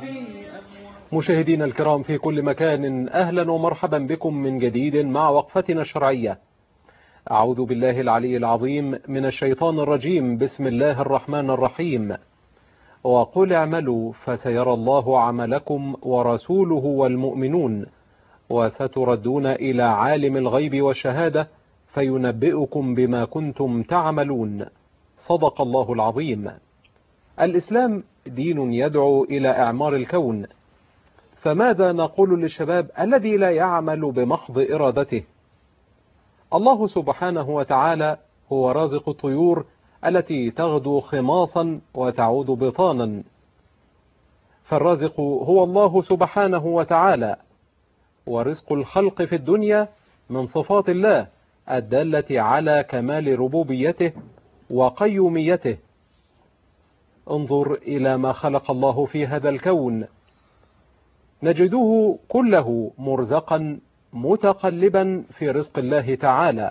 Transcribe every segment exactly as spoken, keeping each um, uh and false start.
مشاهدينا الكرام في كل مكان، أهلا ومرحبا بكم من جديد مع وقفتنا الشرعية. أعوذ بالله العلي العظيم من الشيطان الرجيم. بسم الله الرحمن الرحيم. وقل اعملوا فسيرى الله عملكم ورسوله والمؤمنون وستردون إلى عالم الغيب والشهادة فينبئكم بما كنتم تعملون. صدق الله العظيم. الإسلام دين يدعو إلى إعمار الكون، فماذا نقول للشباب الذي لا يعمل بمحض إرادته؟ الله سبحانه وتعالى هو رازق الطيور التي تغدو خماصا وتعود بطانا، فالرازق هو الله سبحانه وتعالى، ورزق الخلق في الدنيا من صفات الله الدالة على كمال ربوبيته وقيوميته. انظر إلى ما خلق الله في هذا الكون، نجده كله مرزقا متقلبا في رزق الله تعالى.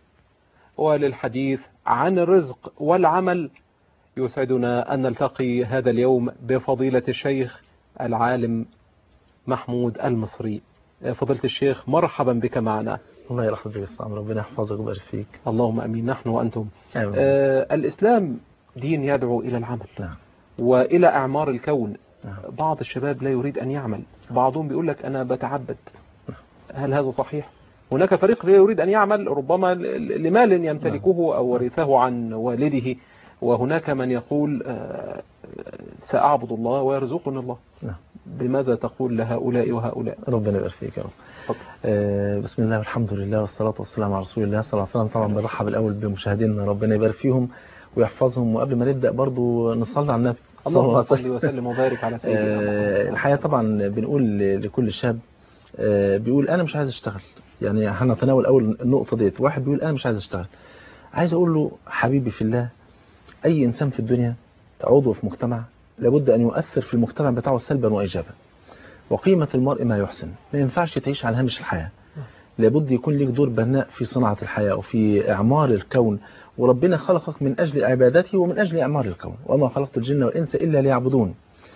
وللحديث عن الرزق والعمل يسعدنا أن نلتقي هذا اليوم بفضيلة الشيخ العالم محمود المصري. فضيلة الشيخ مرحبا بك معنا. الله يرحم بك السلام، ربنا يحفظك ويبارك فيك. اللهم امين. نحن وانتم. أيوة. آه الاسلام دين يدعو الى العمل. نعم. والى اعمار الكون. نعم. بعض الشباب لا يريد ان يعمل، بعضهم بيقول لك انا بتعبد. هل هذا صحيح؟ هناك فريق لا يريد ان يعمل ربما لمال يمتلكه او ورثه عن والده، وهناك من يقول آه سأعبد الله ويرزقني الله. نعم. بماذا تقول لهؤلاء وهؤلاء؟ ربنا يبارك فيك يا رب. آه بسم الله والحمد لله والصلاة والسلام على رسول الله صلى الله عليه وسلم. طبعا برحب الأول بمشاهدينا، ربنا يبارك فيهم ويحفظهم. وقبل ما نبدأ برضو نصلي على النبي صلى الله عليه وسلم وبارك على سيدنا. آه الحقيقة طبعا بنقول لكل شاب آه بيقول أنا مش عايز أشتغل، يعني هنتناول أول النقطة ديت. واحد بيقول أنا مش عايز أشتغل، عايز أقول له حبيبي في الله، أي إنسان في الدنيا عضو في مجتمع لابد أن يؤثر في المجتمع بتاعه سلبا وإيجابا. وقيمة المرء ما يحسن، ما ينفعش تعيش على هامش الحياة، لابد يكون لك دور بناء في صناعة الحياة وفي إعمار الكون. وربنا خلقك من أجل عبادته ومن أجل إعمار الكون، وما خلقت الجن والإنس إلا ليعبدون.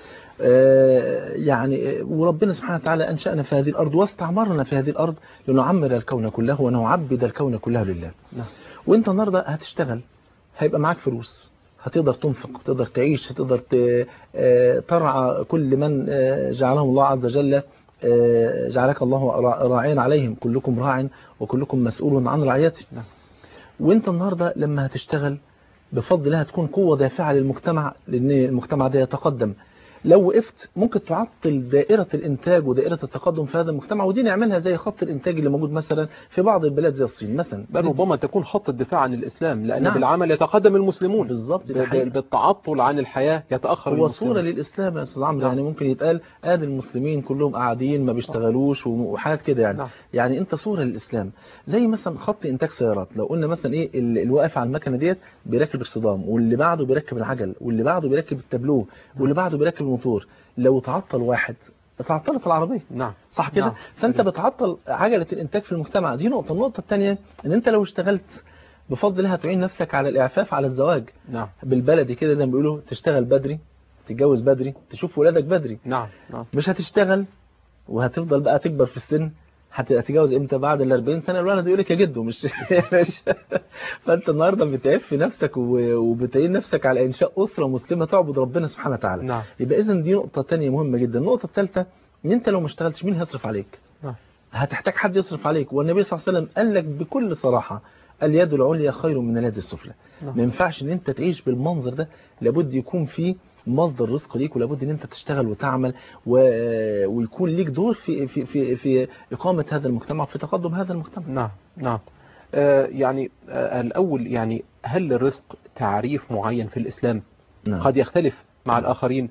آه يعني وربنا سبحانه وتعالى أنشأنا في هذه الأرض واستعمرنا في هذه الأرض لنعمر الكون كله ونعبد الكون كله لله. وانت النهارده هتشتغل، هيبقى معاك فلوس، هتقدر تنفق، تقدر تعيش، هتقدر ترعى كل من جعلهم الله عز وجل، جعلك الله راعيا عليهم، كلكم راع وكلكم مسؤول عن رعيته. وانت النهارده لما هتشتغل بفضل الله هتكون قوة دافعة للمجتمع، لأن المجتمع ده يتقدم. لو وقفت ممكن تعطل دائرة الإنتاج ودائرة التقدم في هذا المجتمع، ودي نعملها زي خط الإنتاج اللي موجود مثلا في بعض البلاد زي الصين مثلا، بل ربما تكون خط الدفاع عن الإسلام، لأن نعم. بالعمل يتقدم المسلمون. بالظبط، بالتعطل عن الحياة يتأخر هو المسلمون. صورة للإسلام يا أستاذ عمرو. نعم. يعني ممكن يتقال آدي المسلمين كلهم قاعدين ما بيشتغلوش وحاجات كده يعني. نعم. يعني أنت صورة للإسلام، زي مثلا خط إنتاج سيارات. لو قلنا مثلا إيه اللي واقف على المكنة ديت بيركب الصدام، واللي بعده بيركب العجل، واللي بعده بيركب التابلوه، واللي بعده بيركب الموتور. لو تعطل واحد تعطلت العربية. نعم. صح كده. نعم. فأنت بتعطل عجلة الإنتاج في المجتمع. دي نقطة. النقطة الثانية إن أنت لو اشتغلت بفضل الله هتعين نفسك على الإعفاف، على الزواج. نعم. بالبلدي كده زي ما بيقولوا، تشتغل بدري، تتجوز بدري، تشوف ولادك بدري. نعم. نعم. مش هتشتغل وهتفضل بقى تكبر في السن، هتتجوز امتى؟ بعد ال أربعين سنة الولد يقول لك يا جدو مش مش فانت النهارده بتعف نفسك وبتعين نفسك على انشاء اسره مسلمه تعبد ربنا سبحانه وتعالى. نعم. يبقى اذا دي نقطه ثانيه مهمه جدا. النقطه الثالثه ان انت لو ما اشتغلتش مين هيصرف عليك؟ نعم. هتحتاج حد يصرف عليك. والنبي صلى الله عليه وسلم قال لك بكل صراحه اليد العليا خير من اليد السفلى. نعم. ما ينفعش ان انت تعيش بالمنظر ده، لابد يكون في مصدر رزق ليك، ولابد ان انت تشتغل وتعمل و... ويكون ليك دور في في في في اقامه هذا المجتمع، في تقدم هذا المجتمع. نعم. نعم. آه يعني آه الاول، يعني هل الرزق تعريف معين في الاسلام؟ نعم. قد يختلف مع الاخرين.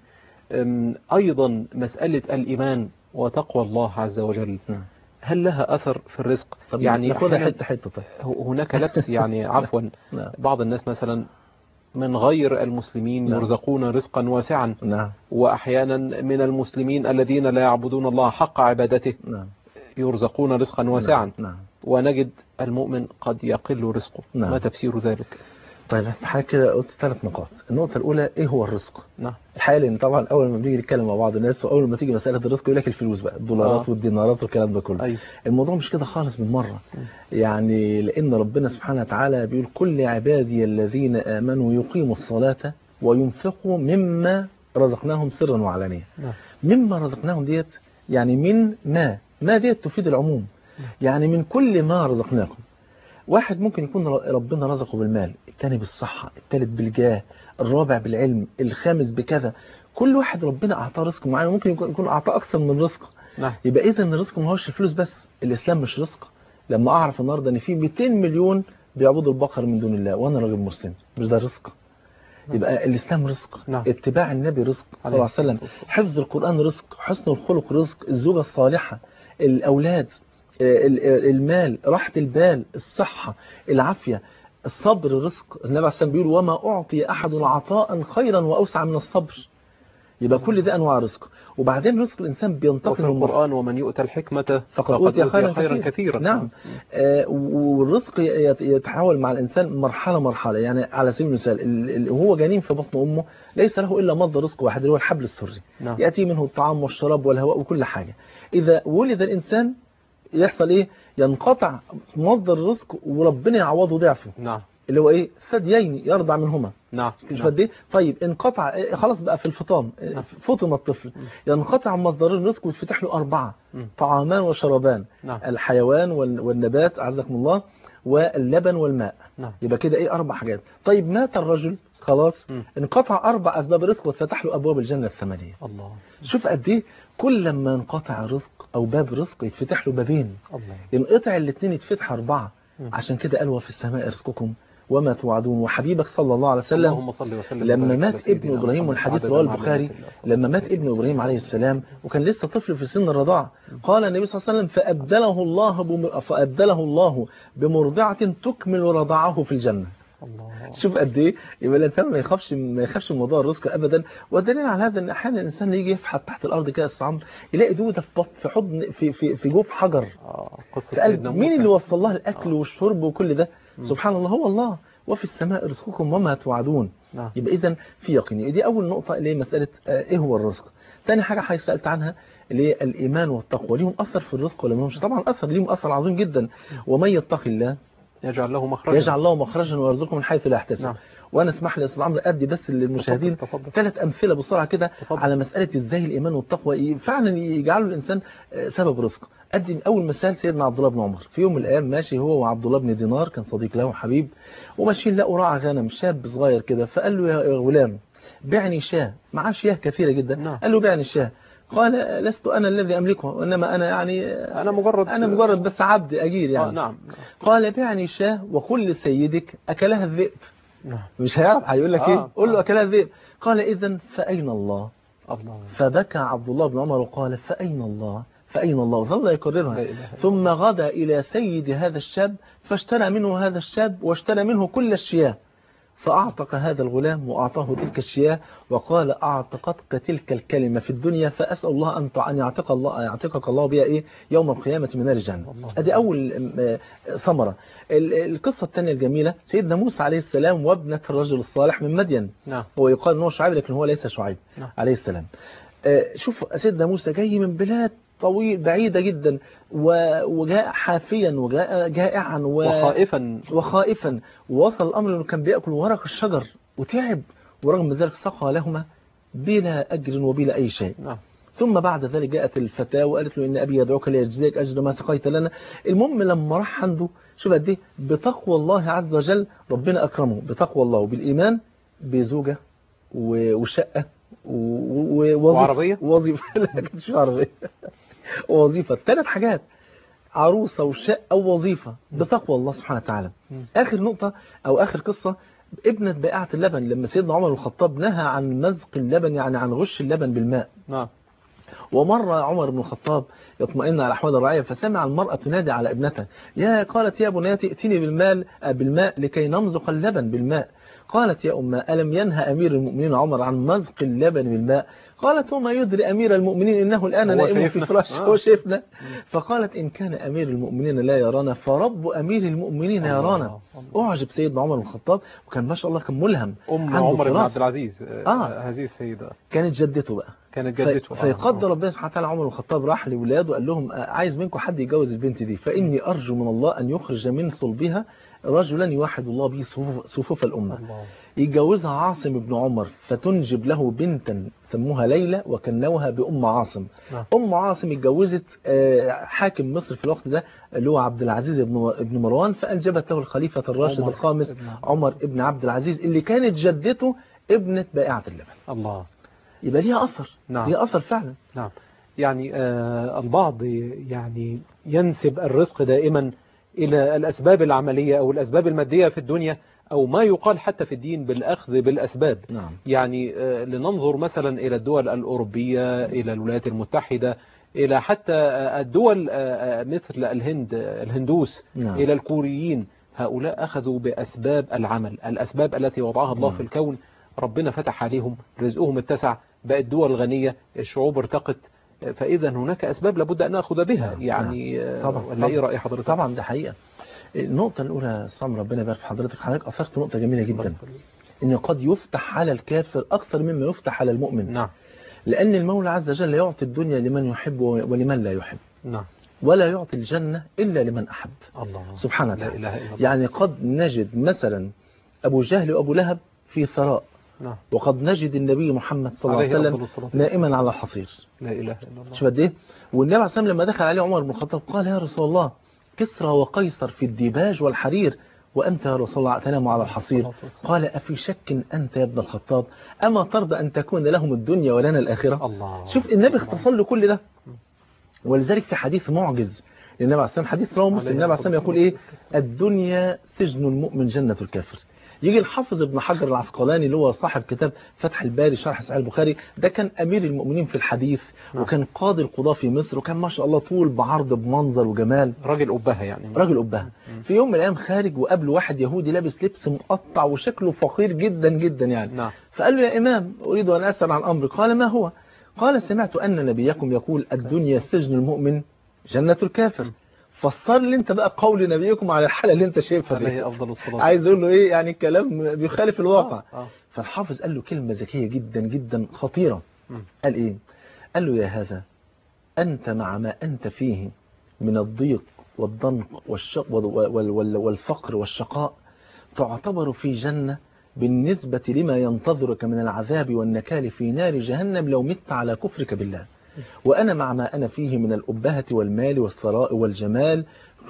ايضا مساله الايمان وتقوى الله عز وجل، نعم. هل لها اثر في الرزق؟ يعني ناخدها حته حته. طيب هناك لبس يعني عفوا. نعم. بعض الناس مثلا من غير المسلمين نعم. يرزقون رزقا واسعا. نعم. وأحيانا من المسلمين الذين لا يعبدون الله حق عبادته. نعم. يرزقون رزقا واسعا. نعم. ونجد المؤمن قد يقل رزقه. نعم. ما تفسير ذلك؟ طيب انت حضرتك كده قلت ثلاث نقاط. النقطة الأولى إيه هو الرزق؟ نعم. الحقيقة لأن طبعا أول ما بنيجي نتكلم مع بعض الناس وأول ما تيجي مسألة الرزق يقول لك الفلوس بقى، الدولارات آه. والدينارات والكلام ده كله. أيوه. الموضوع مش كده خالص بالمرة. يعني لأن ربنا سبحانه وتعالى بيقول كل عبادي الذين آمنوا يقيموا الصلاة وينفقوا مما رزقناهم سرا وعلانية. نعم. مما رزقناهم ديت يعني من ما ما ديت تفيد العموم. يعني من كل ما رزقناكم. واحد ممكن يكون ربنا رزقه بالمال، الثاني بالصحة، الثالث بالجاه، الرابع بالعلم، الخامس بكذا. كل واحد ربنا أعطاه رزق معين، ممكن يكون أعطاه أكثر من رزق. نعم. يبقى إذا الرزق ما هوش الفلوس بس. الإسلام مش رزق. لما أعرف النهارده إن في مئتين مليون بيعبدوا البقر من دون الله وأنا راجل مسلم، مش ده رزق؟ يبقى الإسلام رزق. نعم. اتباع النبي رزق صلى الله عليه وسلم، حفظ القرآن رزق، حسن الخلق رزق، الزوجة الصالحة، الأولاد، المال، راحة البال، الصحة، العافية، الصبر رزق. النبي عليه الصلاة والسلام بيقول وما أعطي أحد عطاء خيرا وأوسع من الصبر. يبقى كل ده أنواع رزق. وبعدين رزق الإنسان بينتقل في القرآن ومن يؤتى الحكمة فقد أوتي خيرا, خيرا كثيرا, كثيرا. نعم. آه والرزق يتحول مع الإنسان مرحلة مرحلة. يعني على سبيل المثال هو جنين في بطن أمه ليس له إلا مصدر رزق واحد اللي هو الحبل السري. نعم. يأتي منه الطعام والشراب والهواء وكل حاجة. إذا ولد الإنسان يحصل إيه؟ ينقطع مصدر الرزق وربنا يعوضه ضعفه. نعم. اللي هو إيه؟ ثديين يرضع منهما. نعم. فدي طيب انقطع خلاص بقى في الفطام. نعم. فطم الطفل. ينقطع مصدر الرزق ويتفتح له أربعة م. طعامان وشرابان. نعم. الحيوان والنبات أعزكم الله واللبن والماء. نعم. يبقى كده إيه؟ أربع حاجات. طيب مات الرجل خلاص م. انقطع أربع أسباب رزق واتفتح له أبواب الجنة الثمانية. الله. شوف قد إيه كل ما انقطع رزق أو باب رزق يتفتح له بابين. الله. ينقطع الاثنين يتفتح أربعة. م. عشان كده قال وفي السماء رزقكم وما توعدون. وحبيبك صلى الله عليه وسلم اللهم صل وسلم لما مات ابن إبراهيم والحديث رواه البخاري لما مات ابن إبراهيم عليه السلام وكان لسه طفل في سن الرضاعة قال النبي صلى الله عليه وسلم فأبدله الله بم... فأبدله الله بمرضعة تكمل رضاعه في الجنة. الله. شوف قد ايه. يبقى الانسان ما يخافش ما يخافش من موضوع الرزق ابدا. والدليل على هذا ان احيانا الانسان يجي يفحت تحت الارض كده الصعب يلاقي دوده في بط في حضن في في في جوف حجر. اه قصه مين اللي وصل لها الاكل آه. والشرب وكل ده؟ م. سبحان الله هو الله. وفي السماء رزقكم وما توعدون. نعم. يبقى اذا في يقين. دي اول نقطه اللي هي مساله آه ايه هو الرزق. ثاني حاجه حضرتك سالت عنها اللي هي الايمان والتقوى. ليهم اثر في الرزق ولا ملهمش؟ طبعا اثر ليهم اثر عظيم جدا. ومن يتقي الله يجعل له مخرجا يجعل له مخرجا ويرزقه من حيث لا يحتسب. نعم. وانا اسمح لي يا استاذ عمرو ادي بس للمشاهدين ثلاث امثله بسرعه كده على مساله ازاي الايمان والتقوى فعلا يجعلوا الانسان سبب رزق. ادي اول مثال سيدنا عبد الله بن عمر. في يوم من الايام ماشي هو وعبد الله بن دينار كان صديق له وحبيب وماشيين لقوا راعي غنم شاب صغير كده فقال له يا غلام بعني شاه. معاه شياه كثيره جدا. نعم. قال له بعني شاه. قال لست أنا الذي أملكه وإنما أنا يعني أنا مجرد أنا مجرد بس عبد أجير يعني. آه نعم. قال بعني شاه وقل لسيدك أكلها الذئب. نعم. مش هيعرف هيقول لك آه إيه قل له آه. أكلها الذئب. قال إذن فأين الله؟ الله. فبكى عبد الله بن عمر وقال فأين الله فأين الله وظل يكررها. ثم غدا إلى سيد هذا الشاب فاشترى منه هذا الشاب واشترى منه كل الشياه فأعتق هذا الغلام وأعطاه تلك الشياه وقال أعتقتك تلك الكلمة في الدنيا فأسأل الله أن أن يعتق الله يعتقك الله بها إيه يوم القيامة من نار الجنة. هذه أول ثمرة. القصة الثانية الجميلة سيدنا موسى عليه السلام وابنة الرجل الصالح من مدين. نعم. هو يقال أنه شعيب لكن هو ليس شعيب. نعم. عليه السلام. شوف سيدنا موسى جاي من بلاد طويل بعيدة جدا وجاء حافيا وجاء جائعا وخائفا وخائفا ووصل الأمر أنه كان بيأكل ورق الشجر وتعب ورغم ذلك سقى لهما بلا أجر وبلا أي شيء. نعم. ثم بعد ذلك جاءت الفتاة وقالت له إن أبي يدعوك ليجزيك أجر ما سقيت لنا. المهم لما راح عنده شوف قد ايه بتقوى الله عز وجل ربنا أكرمه بتقوى الله وبالإيمان بزوجة وشقة وعربية ووظيفة لا كانتش عربية ووظيفة. ثلاث حاجات عروسة وشقة ووظيفة بتقوى الله سبحانه وتعالى. آخر نقطة أو آخر قصة ابنة بائعة اللبن لما سيدنا عمر الخطاب نهى عن مزق اللبن يعني عن غش اللبن بالماء. نعم. ومر عمر بن الخطاب يطمئن على أحوال الرعية فسمع المرأة تنادي على ابنتها يا قالت يا بنيتي ائتني بالمال بالماء لكي نمزق اللبن بالماء. قالت يا أمه ألم ينهى أمير المؤمنين عمر عن مزق اللبن بالماء؟ قالت وما يدري أمير المؤمنين إنه الآن هو نائم في شايفنا. فراش آه. هو شايفنا. فقالت إن كان أمير المؤمنين لا يرانا فرب أمير المؤمنين الله. يرانا. الله. أعجب سيدنا عمر بن الخطاب، وكان ما شاء الله كان ملهم. أم عنده عمر بن فراسة. عبد العزيز آه. آه. هذه السيدة كانت جدته بقى، كانت في جدته. فيقدر ربنا سبحانه وتعالى عمر بن الخطاب راح لولاده وقال لهم آه، عايز منكم حد يجوز البنت دي، فإني أرجو من الله أن يخرج من صلبها رجلا يوحد الله به صفوف, صفوف الأمة. الله. يتجوزها عاصم بن عمر فتنجب له بنتا سموها ليلى وكنوها بأم عاصم. نعم. أم عاصم اتجوزت آه، حاكم مصر في الوقت ده اللي هو عبد العزيز بن بن مروان، فأنجبت له الخليفة الراشد عمر الخامس ابن عبد عمر العزيز. ابن عبد العزيز اللي كانت جدته ابنة بائعة اللبن. الله. يبقى ليها أثر. نعم. ليها أثر فعلا. نعم. يعني آه البعض يعني ينسب الرزق دائما إلى الأسباب العملية أو الأسباب المادية في الدنيا، أو ما يقال حتى في الدين بالأخذ بالأسباب. نعم. يعني آه لننظر مثلا إلى الدول الأوروبية، إلى الولايات المتحدة، إلى حتى آه الدول آه مثل الهند، الهندوس، نعم. إلى الكوريين. هؤلاء أخذوا بأسباب العمل، الأسباب التي وضعها الله نعم. في الكون. ربنا فتح عليهم، رزقهم اتسع، بقت دول غنية، الشعوب ارتقت. فإذا هناك أسباب لابد أن نأخذ بها. نعم. يعني طبعا. ولا إيه رأي حضرتك؟ طبعا ده حقيقة. النقطة الأولى صام ربنا يبارك في حضرتك، حضرتك أثرت نقطة جميلة جدا، إن قد يفتح على الكافر أكثر مما يفتح على المؤمن. نعم. لأن المولى عز وجل يعطي الدنيا لمن يحب ولمن لا يحب. نعم. ولا يعطي الجنة إلا لمن أحب. الله سبحانه لا وتعالى. إله إلا الله. يعني قد نجد مثلا أبو جهل وأبو لهب في ثراء، نعم. وقد نجد النبي محمد صلى الله عليه عليه أفضل وسلم الصلاة نائما والسلام. على الحصير. لا إله إلا الله. شوف قد ايه. والنبي عليه الصلاه والسلام لما دخل عليه عمر بن الخطاب قال يا رسول الله كسرى وقيصر في الديباج والحرير وأنت يا رسول الله تنام على الحصير. قال أفي شك أنت يا ابن الخطاب أما ترضى أن تكون لهم الدنيا ولنا الآخرة؟ الله. شوف النبي اختصر له كل ده. ولذلك في حديث معجز للنبي عليه الصلاه والسلام، حديث رواه مسلم، النبي عليه الصلاه والسلام يقول ايه؟ الدنيا سجن المؤمن جنة الكافر. يجي الحافظ ابن حجر العسقلاني اللي هو صاحب كتاب فتح الباري شرح صحيح البخاري، ده كان امير المؤمنين في الحديث وكان قاضي القضاة في مصر، وكان ما شاء الله طول بعرض بمنظر وجمال، راجل أبهة يعني. راجل أبهة. في يوم من الايام خارج وقابله واحد يهودي لابس لبس مقطع وشكله فقير جدا جدا يعني. نعم. فقال له يا امام اريد ان اسال عن امر. قال ما هو؟ قال سمعت ان نبيكم يقول الدنيا سجن المؤمن جنة الكافر. فسر لي انت بقى قول نبيكم على الحالة اللي انت شايفها دي. عليه أفضل الصلاة. عايز اقول له ايه يعني؟ الكلام بيخالف الواقع. آه. آه. فالحافظ قال له كلمة ذكية جدا جدا خطيرة. م. قال ايه؟ قال له يا هذا انت مع ما انت فيه من الضيق والضنك والشق والفقر والشقاء تعتبر في جنة بالنسبة لما ينتظرك من العذاب والنكال في نار جهنم لو مت على كفرك بالله. وأنا مع ما أنا فيه من الأبهة والمال والثراء والجمال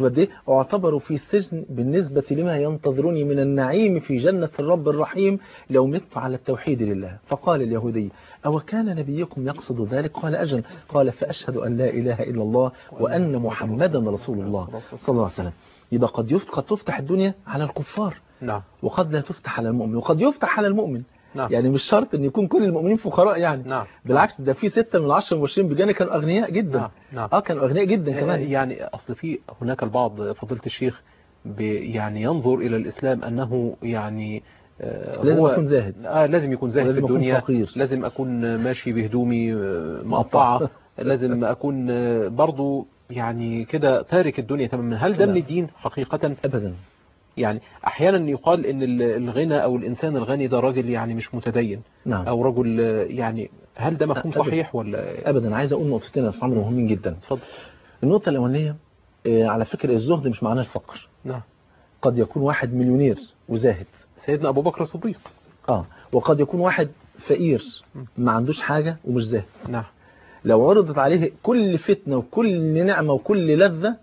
أعتبر في سجن بالنسبة لما ينتظرني من النعيم في جنة الرب الرحيم لو مت على التوحيد لله. فقال اليهودي أو كان نبيكم يقصد ذلك؟ قال أجل. قال فأشهد أن لا إله إلا الله وأن محمدا رسول الله صلى الله عليه وسلم. يبقى قد يفتح, قد تفتح الدنيا على الكفار. نعم. وقد لا تفتح على المؤمن، وقد يفتح على المؤمن. نعم. يعني مش شرط ان يكون كل المؤمنين فقراء يعني. نعم. بالعكس ده في ستة من العشرة المبشرين بالجنة كانوا اغنياء جدا. نعم. نعم. اه كانوا اغنياء جدا كمان. يعني اصل في هناك البعض فضيلة الشيخ يعني ينظر الى الاسلام انه يعني آه لازم هو يكون زاهد. اه لازم يكون زاهد في الدنيا، فقير. لازم اكون ماشي بهدومي مقطعة، لازم اكون برضو يعني كده تارك الدنيا تماما. هل ده من الدين حقيقة؟ ابدا. يعني احيانا يقال ان الغنى او الانسان الغني ده راجل يعني مش متدين. نعم. او رجل يعني، هل ده مفهوم صحيح ولا؟ ابدا. عايز اقول نقطتين يا استاذ عمرو مهمين جدا. اتفضل. النقطة الاولانية على فكرة الزهد مش معناه الفقر. نعم. قد يكون واحد مليونير وزاهد. سيدنا ابو بكر الصديق. اه وقد يكون واحد فقير ما عندوش حاجة ومش زاهد. نعم. لو عرضت عليه كل فتنة وكل نعمة وكل لذة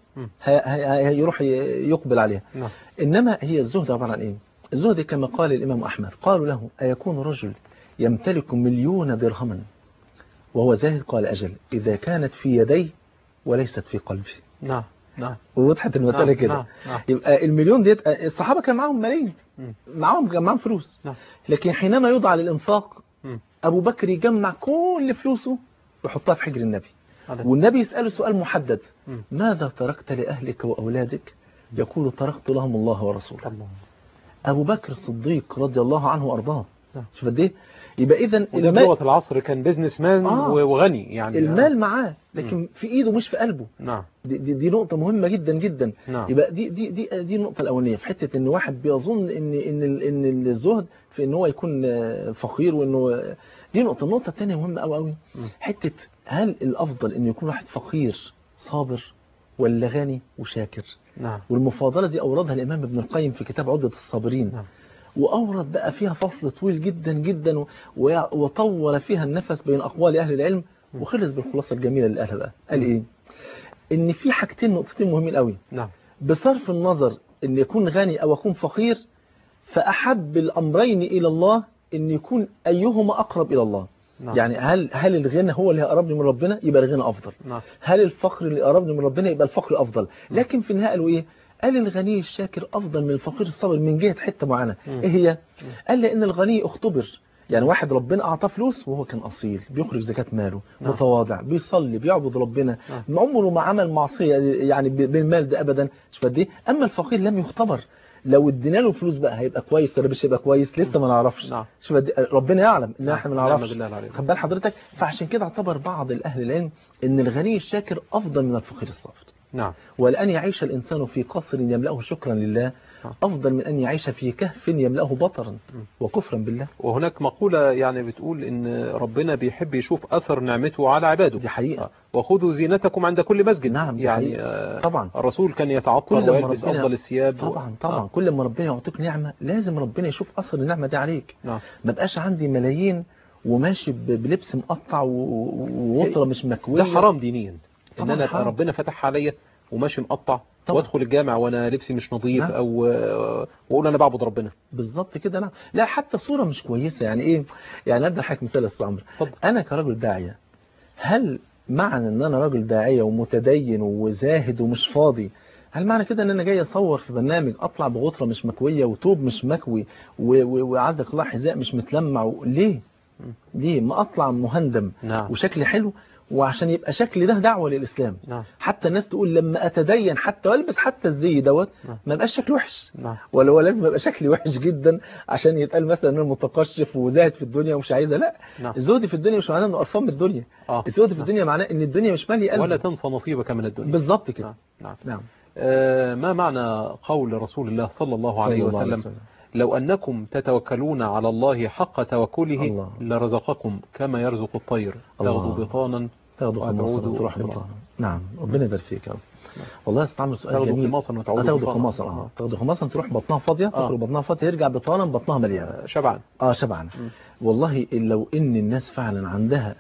هيروح يقبل عليها. نعم. إنما هي الزهد عبارة عن إيه؟ الزهد كما قال الإمام أحمد قالوا له أيكون رجل يمتلك مليون درهما وهو زاهد؟ قال أجل إذا كانت في يديه وليست في قلبي. نعم. نعم. ووضحت المسألة نعم. كده. نعم. نعم. يبقى المليون ديت الصحابة كان معاهم ملايين، معاهم كان معاهم فلوس. نعم. لكن حينما يوضع للإنفاق م. أبو بكر يجمع كل فلوسه ويحطها في حجر النبي، والنبي يسأله سؤال محدد: ماذا تركت لأهلك وأولادك؟ يقول تركت لهم الله ورسوله. الله. ابو بكر الصديق رضي الله عنه وارضاه. نعم. شوف قد ايه. يبقى اذا وده بلغة العصر كان بيزنس مان آه. وغني يعني. المال معاه لكن م. في ايده مش في قلبه. نعم. دي, دي, دي نقطة مهمة جدا جدا. نعم. يبقى دي دي دي دي النقطة الأولانية في حتة إن واحد بيظن إن إن ال- إن الزهد في إن هو يكون آه، فقير وإنه دي نقطة. النقطة الثانية مهمة أوي أوي. حتة هل الأفضل إنه يكون واحد فقير صابر ولا غني وشاكر؟ نعم. والمفاضلة دي أوردها الإمام ابن القيم في كتاب عدة الصابرين. نعم. وأورد بقى فيها فصل طويل جدا جدا و- وطول فيها النفس بين أقوال أهل العلم وخلص بالخلاصة الجميلة اللي قالها بقى. قال إيه؟ إن في حاجتين نقطتين مهمين قوي. نعم. بصرف النظر إن يكون غني أو يكون فقير، فأحب الأمرين إلى الله إن يكون أيهما أقرب إلى الله. نعم. يعني هل هل الغنى هو اللي يقربني من ربنا يبقى الغنى أفضل. نعم. هل الفقر اللي يقربني من ربنا يبقى الفقر أفضل. لكن في النهاية قالوا إيه؟ قال الغني الشاكر أفضل من الفقير الصابر من جهة حتة معينة. إيه هي؟ قال لأن الغني اختبر. يعني واحد ربنا أعطاه فلوس وهو كان أصيل بيخرج زكاة ماله. نعم. متواضع بيصلي بيعبد ربنا. نعم. عمره ما عمل معصية يعني بالمال ده أبدا. شوف قد إيه. أما الفقير لم يختبر. لو ادينا له فلوس بقى هيبقى كويس ولا مش هيبقى كويس لسه ما نعرفش. نعم. شوف قد إيه. ربنا يعلم ان نعم. احنا ما نعرفش. نعم. خد بال حضرتك. فعشان كده اعتبر بعض الاهل العلم ان الغني الشاكر افضل من الفقير الصابر. نعم. ولأن يعيش الإنسان في قصر يملأه شكرا لله أفضل من أن يعيش في كهف يملأه بطرا وكفرا بالله. وهناك مقولة يعني بتقول إن ربنا بيحب يشوف أثر نعمته على عباده. دي حقيقة. وخذوا زينتكم عند كل مسجد. نعم. يعني طبعا الرسول كان يتعطر ويلبس أفضل الثياب. طبعا طبعا. آه. كل ما ربنا يعطيك نعمة لازم ربنا يشوف أثر النعمة دي عليك. نعم. ما بقاش عندي ملايين وماشي بلبس مقطع ووطرة مش مكوية. ده حرام دينيا. إن أنا حرام. ربنا فتح عليا وماشي مقطع طبعا. وادخل الجامع وانا لبسي مش نظيف. نعم. او واقول انا بعبد ربنا. بالظبط كده. نعم. لا حتى صوره مش كويسه. يعني ايه؟ يعني ادي لحضرتك مثال يا استاذ عمرو. انا كراجل داعيه هل معنى ان انا راجل داعيه ومتدين وزاهد ومش فاضي هل معنى كده ان انا جاي اصور في برنامج اطلع بغطره مش مكويه وتوب مش مكوي وعزك الله حذاء مش متلمع و... ليه؟ ليه ما اطلع مهندم. نعم. وشكلي حلو وعشان يبقى شكلي ده دعوة للإسلام. نعم. حتى الناس تقول لما أتدين حتى والبس حتى الزي دوت. نعم. ما يبقاش شكلي وحش. نعم. ولا هو لازم يبقى شكلي وحش جدا عشان يتقال مثلا ان انا متقشف وزاهد في الدنيا ومش عايزه. لا. نعم. الزهد في الدنيا مش معناه انه قرفان من الدنيا. آه. الزهد في نعم. الدنيا معناه ان الدنيا مش ماليه قلبك ولا تنسى نصيبك من الدنيا. بالظبط كده. نعم. نعم. نعم. آه ما معنى قول رسول الله صلى الله عليه وسلم, الله وسلم لو أنكم تتوكلون على الله حق توكله الله. لرزقكم كما يرزق الطير تغدو بطانا تاخدوا خماصة وتروح بطانا. نعم. ربنا يبارك فيك يا رب. والله استعمل سؤال جميل. تاخدوا خماصة اه تاخدوا خماصة تروح بطنها فاضية تخرج بطنها فاضية يرجع بطانا بطنها مليانة شبعان. اه شبعان. والله لو ان الناس فعلا عندها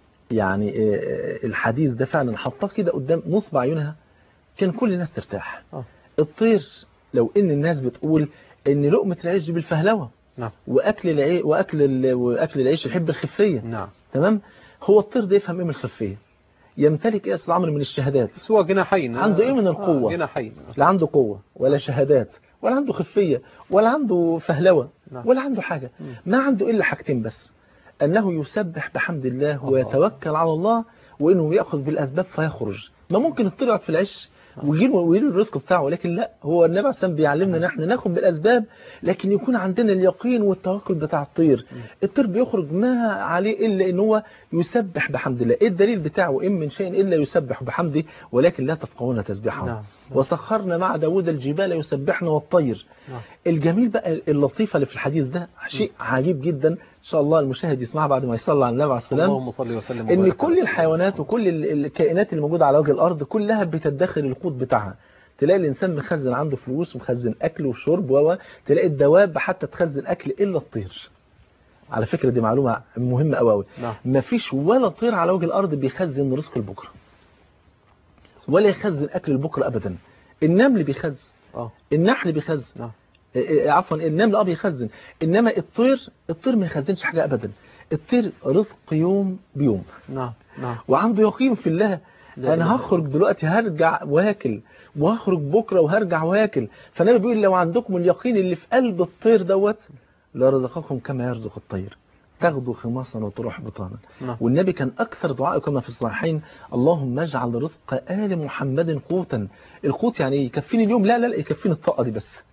يعني الحديث ده فعلا حطاه كده قدام نصب عيونها كان كل الناس ترتاح. آه. الطير لو ان الناس بتقول ان لقمة العيش بالفهلوة. نعم. واكل العيش واكل واكل العيش يحب الخفية. نعم. تمام. هو الطير ده يفهم ايه من الخفية يمتلك ايه يا استاذ عمرو من الشهادات سوى جناحين عنده ايه من القوة. آه جناحين. لا عنده قوة ولا شهادات ولا عنده خفية ولا عنده فهلوة. نعم. ولا عنده حاجة. م. ما عنده الا حاجتين بس انه يسبح بحمد الله, الله ويتوكل على الله وانه ياخذ بالاسباب فيخرج. ما ممكن الطير يقعد في العش ويجي له الرزق بتاعه ولكن لا هو النبي عليه الصلاه والسلام بيعلمنا ان احنا ناخد بالاسباب لكن يكون عندنا اليقين والتوكل بتاع الطير. الطير بيخرج ما عليه الا ان هو يسبح بحمد الله. ايه الدليل بتاعه؟ ان من شيء الا يسبح بحمده ولكن لا تفقهون تسبيحه. نعم. وسخرنا مع داوود الجبال يسبحن والطير. نعم. الجميل بقى اللطيفه اللي في الحديث ده شيء عجيب جدا ان شاء الله المشاهد يسمعها بعد ما يصلي على النبي عليه السلام. اللهم صل وسلم ان كل الحيوانات وكل الكائنات اللي موجوده على وجه الارض كلها بتدخر القوت بتاعها. تلاقي الانسان مخزن عنده فلوس ومخزن اكل وشرب و تلاقي الدواب حتى تخزن اكل الا الطير. على فكره دي معلومه مهمه قوي قوي. نعم. مفيش ولا طير على وجه الارض بيخزن رزق البكره ولا يخزن اكل البكره ابدا. النمل بيخزن. اه النحل بيخزن. نعم. عفوا النمل اه بيخزن انما الطير الطير ما يخزنش حاجه ابدا. الطير رزق يوم بيوم. نعم. نعم. وعنده يقين في الله. انا هخرج دلوقتي هرجع واكل وهخرج بكره وهرجع واكل. فالنبي بيقول لو عندكم اليقين اللي في قلب الطير دوت لرزقكم كما يرزق الطير تاخدوا خماصا وتروح بطانا. نعم. والنبي كان اكثر دعائه كما في الصحيحين اللهم اجعل رزق آل محمد قوتا. القوت يعني يكفيني اليوم؟ لا لا لا يكفيني الطاقه دي بس.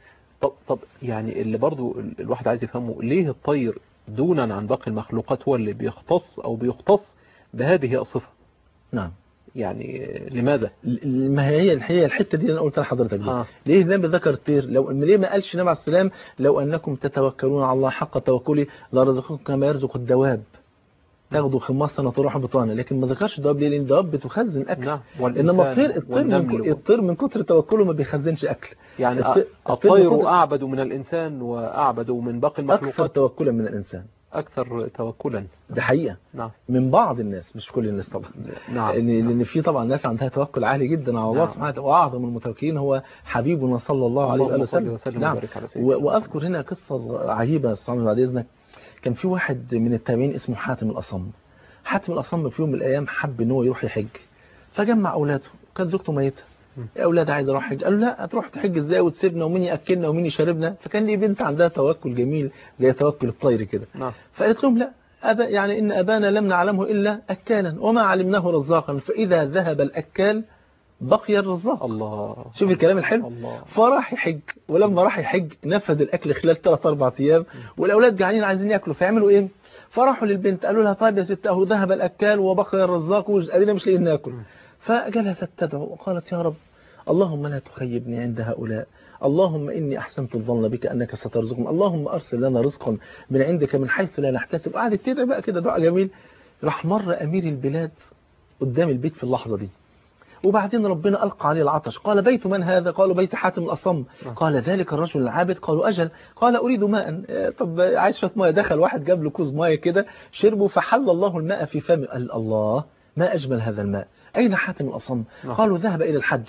طب طب يعني اللي برضو الواحد عايز يفهمه، ليه الطير دونا عن باقي المخلوقات هو اللي بيختص أو بيختص بهذه الصفة؟ نعم. يعني لماذا؟ ل- ما هي الحقيقة الحتة دي اللي أنا قلتها لحضرتك دي. آه. ليه النبي ذكر الطير؟ لو ليه ما قالش النبي عليه السلام لو أنكم تتوكلون على الله حق توكله لرزقكم كما يرزق الدواب تاخدوا خماصة وتروحوا بطانة، لكن ما ذكرش الدواب ليه؟ لأن الدواب بتخزن أكل. نعم. إنما الطير الطير من والنمل الطير من كتر توكله ما بيخزنش أكل. يعني الطير, الطير الطير أعبد من الإنسان وأعبد من باقي أكثر المخلوقات. توكلا من الإنسان. أكثر توكلا. ده حقيقة. نعم. من بعض الناس مش كل الناس طبعا. نعم. لأن نعم. في طبعا ناس عندها توكل عالي جدا على الله نعم. سبحانه وتعالى، وأعظم المتوكلين هو حبيبنا صلى الله عليه وآله وسلم. وسلم نعم. وبارك على سيدنا. وأذكر هنا قصة عجيبة الصلاة بعد إذنك. كان في واحد من التابعين اسمه حاتم الأصم. حاتم الأصم في يوم من الأيام حب إن هو يروح يحج، فجمع أولاده، كانت زوجته ميتة. يا أولاد عايز أروح حج، قالوا لا هتروح تحج إزاي وتسيبنا ومين يأكلنا ومين يشربنا؟ فكان لي بنت عندها توكل جميل زي توكل الطير كده. نعم. فقالت لهم لا أبا يعني إن أبانا لم نعلمه إلا أكالا وما علمناه رزاقا، فإذا ذهب الأكال بقي الرزاق. الله. شوف الكلام الحلو. الله. فراح يحج، ولما راح يحج نفذ الأكل خلال ثلاث أربع أيام، والأولاد جعانين عايزين يأكلوا، فيعملوا إيه؟ فراحوا للبنت قالوا لها طيب يا ست أهو ذهب الأكال وبقي الرزاق وقالنا مش لاقيين ناكل. فجلست تدعو وقالت يا رب اللهم لا تخيبني عند هؤلاء، اللهم إني أحسنت الظن بك أنك سترزقهم، اللهم أرسل لنا رزقا من عندك من حيث لا نحتسب. قعدت تدعي بقى كده دعاء جميل. راح مر أمير البلاد قدام البيت في اللحظة دي، وبعدين ربنا ألقى عليه العطش. قال بيت من هذا؟ قالوا بيت حاتم الأصم. قال ذلك الرجل العابد؟ قالوا أجل. قال أريد ماء. طب عايز شوية ماء. دخل واحد جاب له كوز ماء كده شربه، فحل الله الماء في فمه. قال الله ما أجمل هذا الماء، أين حاتم الأصم؟ قالوا ذهب إلى الحج.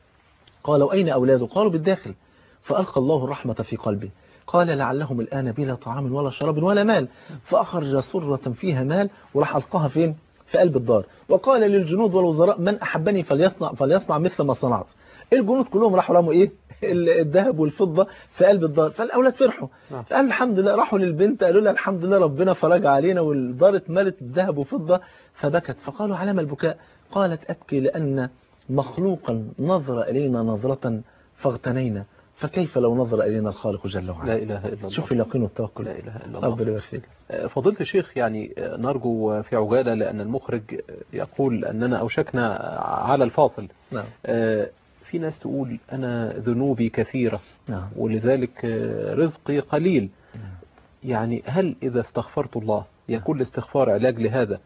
قالوا أين أولاده؟ قالوا بالداخل. فألقى الله الرحمة في قلبه، قال لعلهم الآن بلا طعام ولا شراب ولا مال، فأخرج سرة فيها مال وراح ألقاها فين؟ في قلب الدار. وقال للجنود والوزراء من أحبني فليصنع, فليصنع مثل ما صنعت. الجنود كلهم راحوا رموا إيه؟ الذهب والفضة في قلب الدار. فالأولاد فرحوا، فقال الحمد لله. راحوا للبنت قالوا لها الحمد لله ربنا فرج علينا والدار اتملت ذهب وفضة، فبكت. فقالوا على ما البكاء؟ قالت أبكي لأن مخلوقا نظر إلينا نظرة فاغتنينا، فكيف لو نظر إلينا الخالق جل وعلا. لا إله إلا الله. شوف اليقين والتوكل. لا إله إلا الله. ربنا يبارك. فضيلة الشيخ، يعني نرجو في عجالة لأن المخرج يقول أننا أوشكنا على الفاصل. نعم. في ناس تقول أنا ذنوبي كثيرة. نعم. ولذلك رزقي قليل. يعني هل إذا استغفرت الله يكون الاستغفار علاج لهذا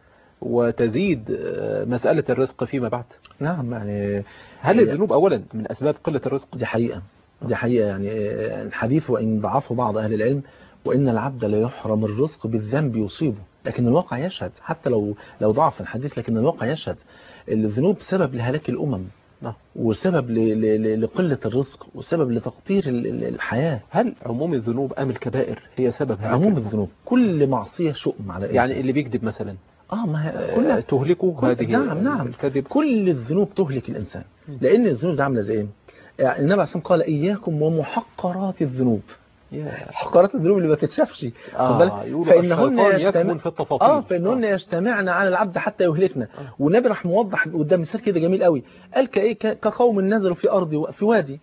وتزيد مسألة الرزق فيما بعد؟ نعم. يعني هل الذنوب أولا من أسباب قلة الرزق؟ دي حقيقة. دي حقيقة. يعني الحديث وإن ضعفه بعض أهل العلم وإن العبد لا يحرم الرزق بالذنب يصيبه، لكن الواقع يشهد حتى لو لو ضعف الحديث، لكن الواقع يشهد الذنوب سبب لهلاك الأمم. نعم. وسبب لقلة الرزق وسبب لتقطير الحياة. هل عموم الذنوب أم الكبائر هي سبب هلاك؟ عموم الذنوب. كل معصية شؤم على الإنسان. يعني اللي بيكذب مثلا اه ما هي كلها تهلكه هذه. نعم نعم الكذب. كل الذنوب تهلك الإنسان، لأن الذنوب دي عاملة زي ايه؟ يعني النبي عليه الصلاة والسلام قال إياكم ومحقرات الذنوب. حقرات الذنوب اللي ما تتشافش. آه فإنهن يجتمع في التفاصيل. اه فإنهن آه. يجتمعن على العبد حتى يهلكنا. آه. والنبي راح موضح قدام مثال كده جميل قوي. قال كايه كقوم نزلوا في أرض في وادي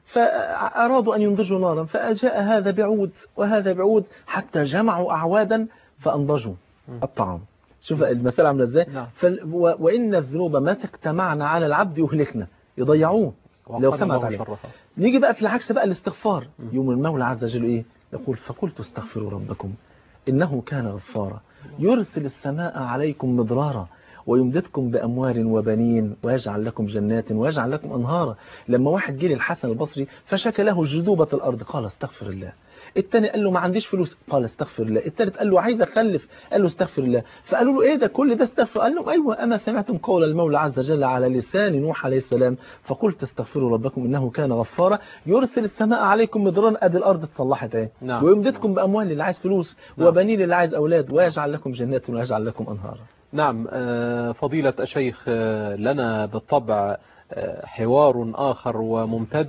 فأرادوا أن ينضجوا نارا، فأجاء هذا بعود وهذا بعود حتى جمعوا أعوادا فأنضجوا الطعام. شوف المسألة عاملة ازاي. نعم. وإن الذنوب ما تجتمعن على العبد يهلكنا، يضيعوه لو سمعت عليه. نيجي بقى في العكس بقى الاستغفار. يوم المولى عز وجل ايه يقول فقلت استغفروا ربكم إنه كان غفارا يرسل السماء عليكم مدرارا ويمددكم بأموال وبنين ويجعل لكم جنات ويجعل لكم أنهارا. لما واحد جه للحسن البصري فشكى له جذوبة الأرض قال استغفر الله. التاني قال له ما عنديش فلوس قال استغفر الله. التالت قال له عايز اخلف قال له استغفر الله. فقالوا له ايه ده كل ده استغفر؟ قال لهم ايوه اما سمعتم قول المولى عز وجل على لسان نوح عليه السلام فقلت استغفروا ربكم انه كان غفارا يرسل السماء عليكم مدرارا. ادي الارض اتصلحت اهي. نعم. ويمددكم باموال اللي عايز فلوس. نعم. وبنين اللي عايز اولاد ويجعل لكم جنات ويجعل لكم انهارا. نعم. فضيلة الشيخ لنا بالطبع حوار آخر وممتد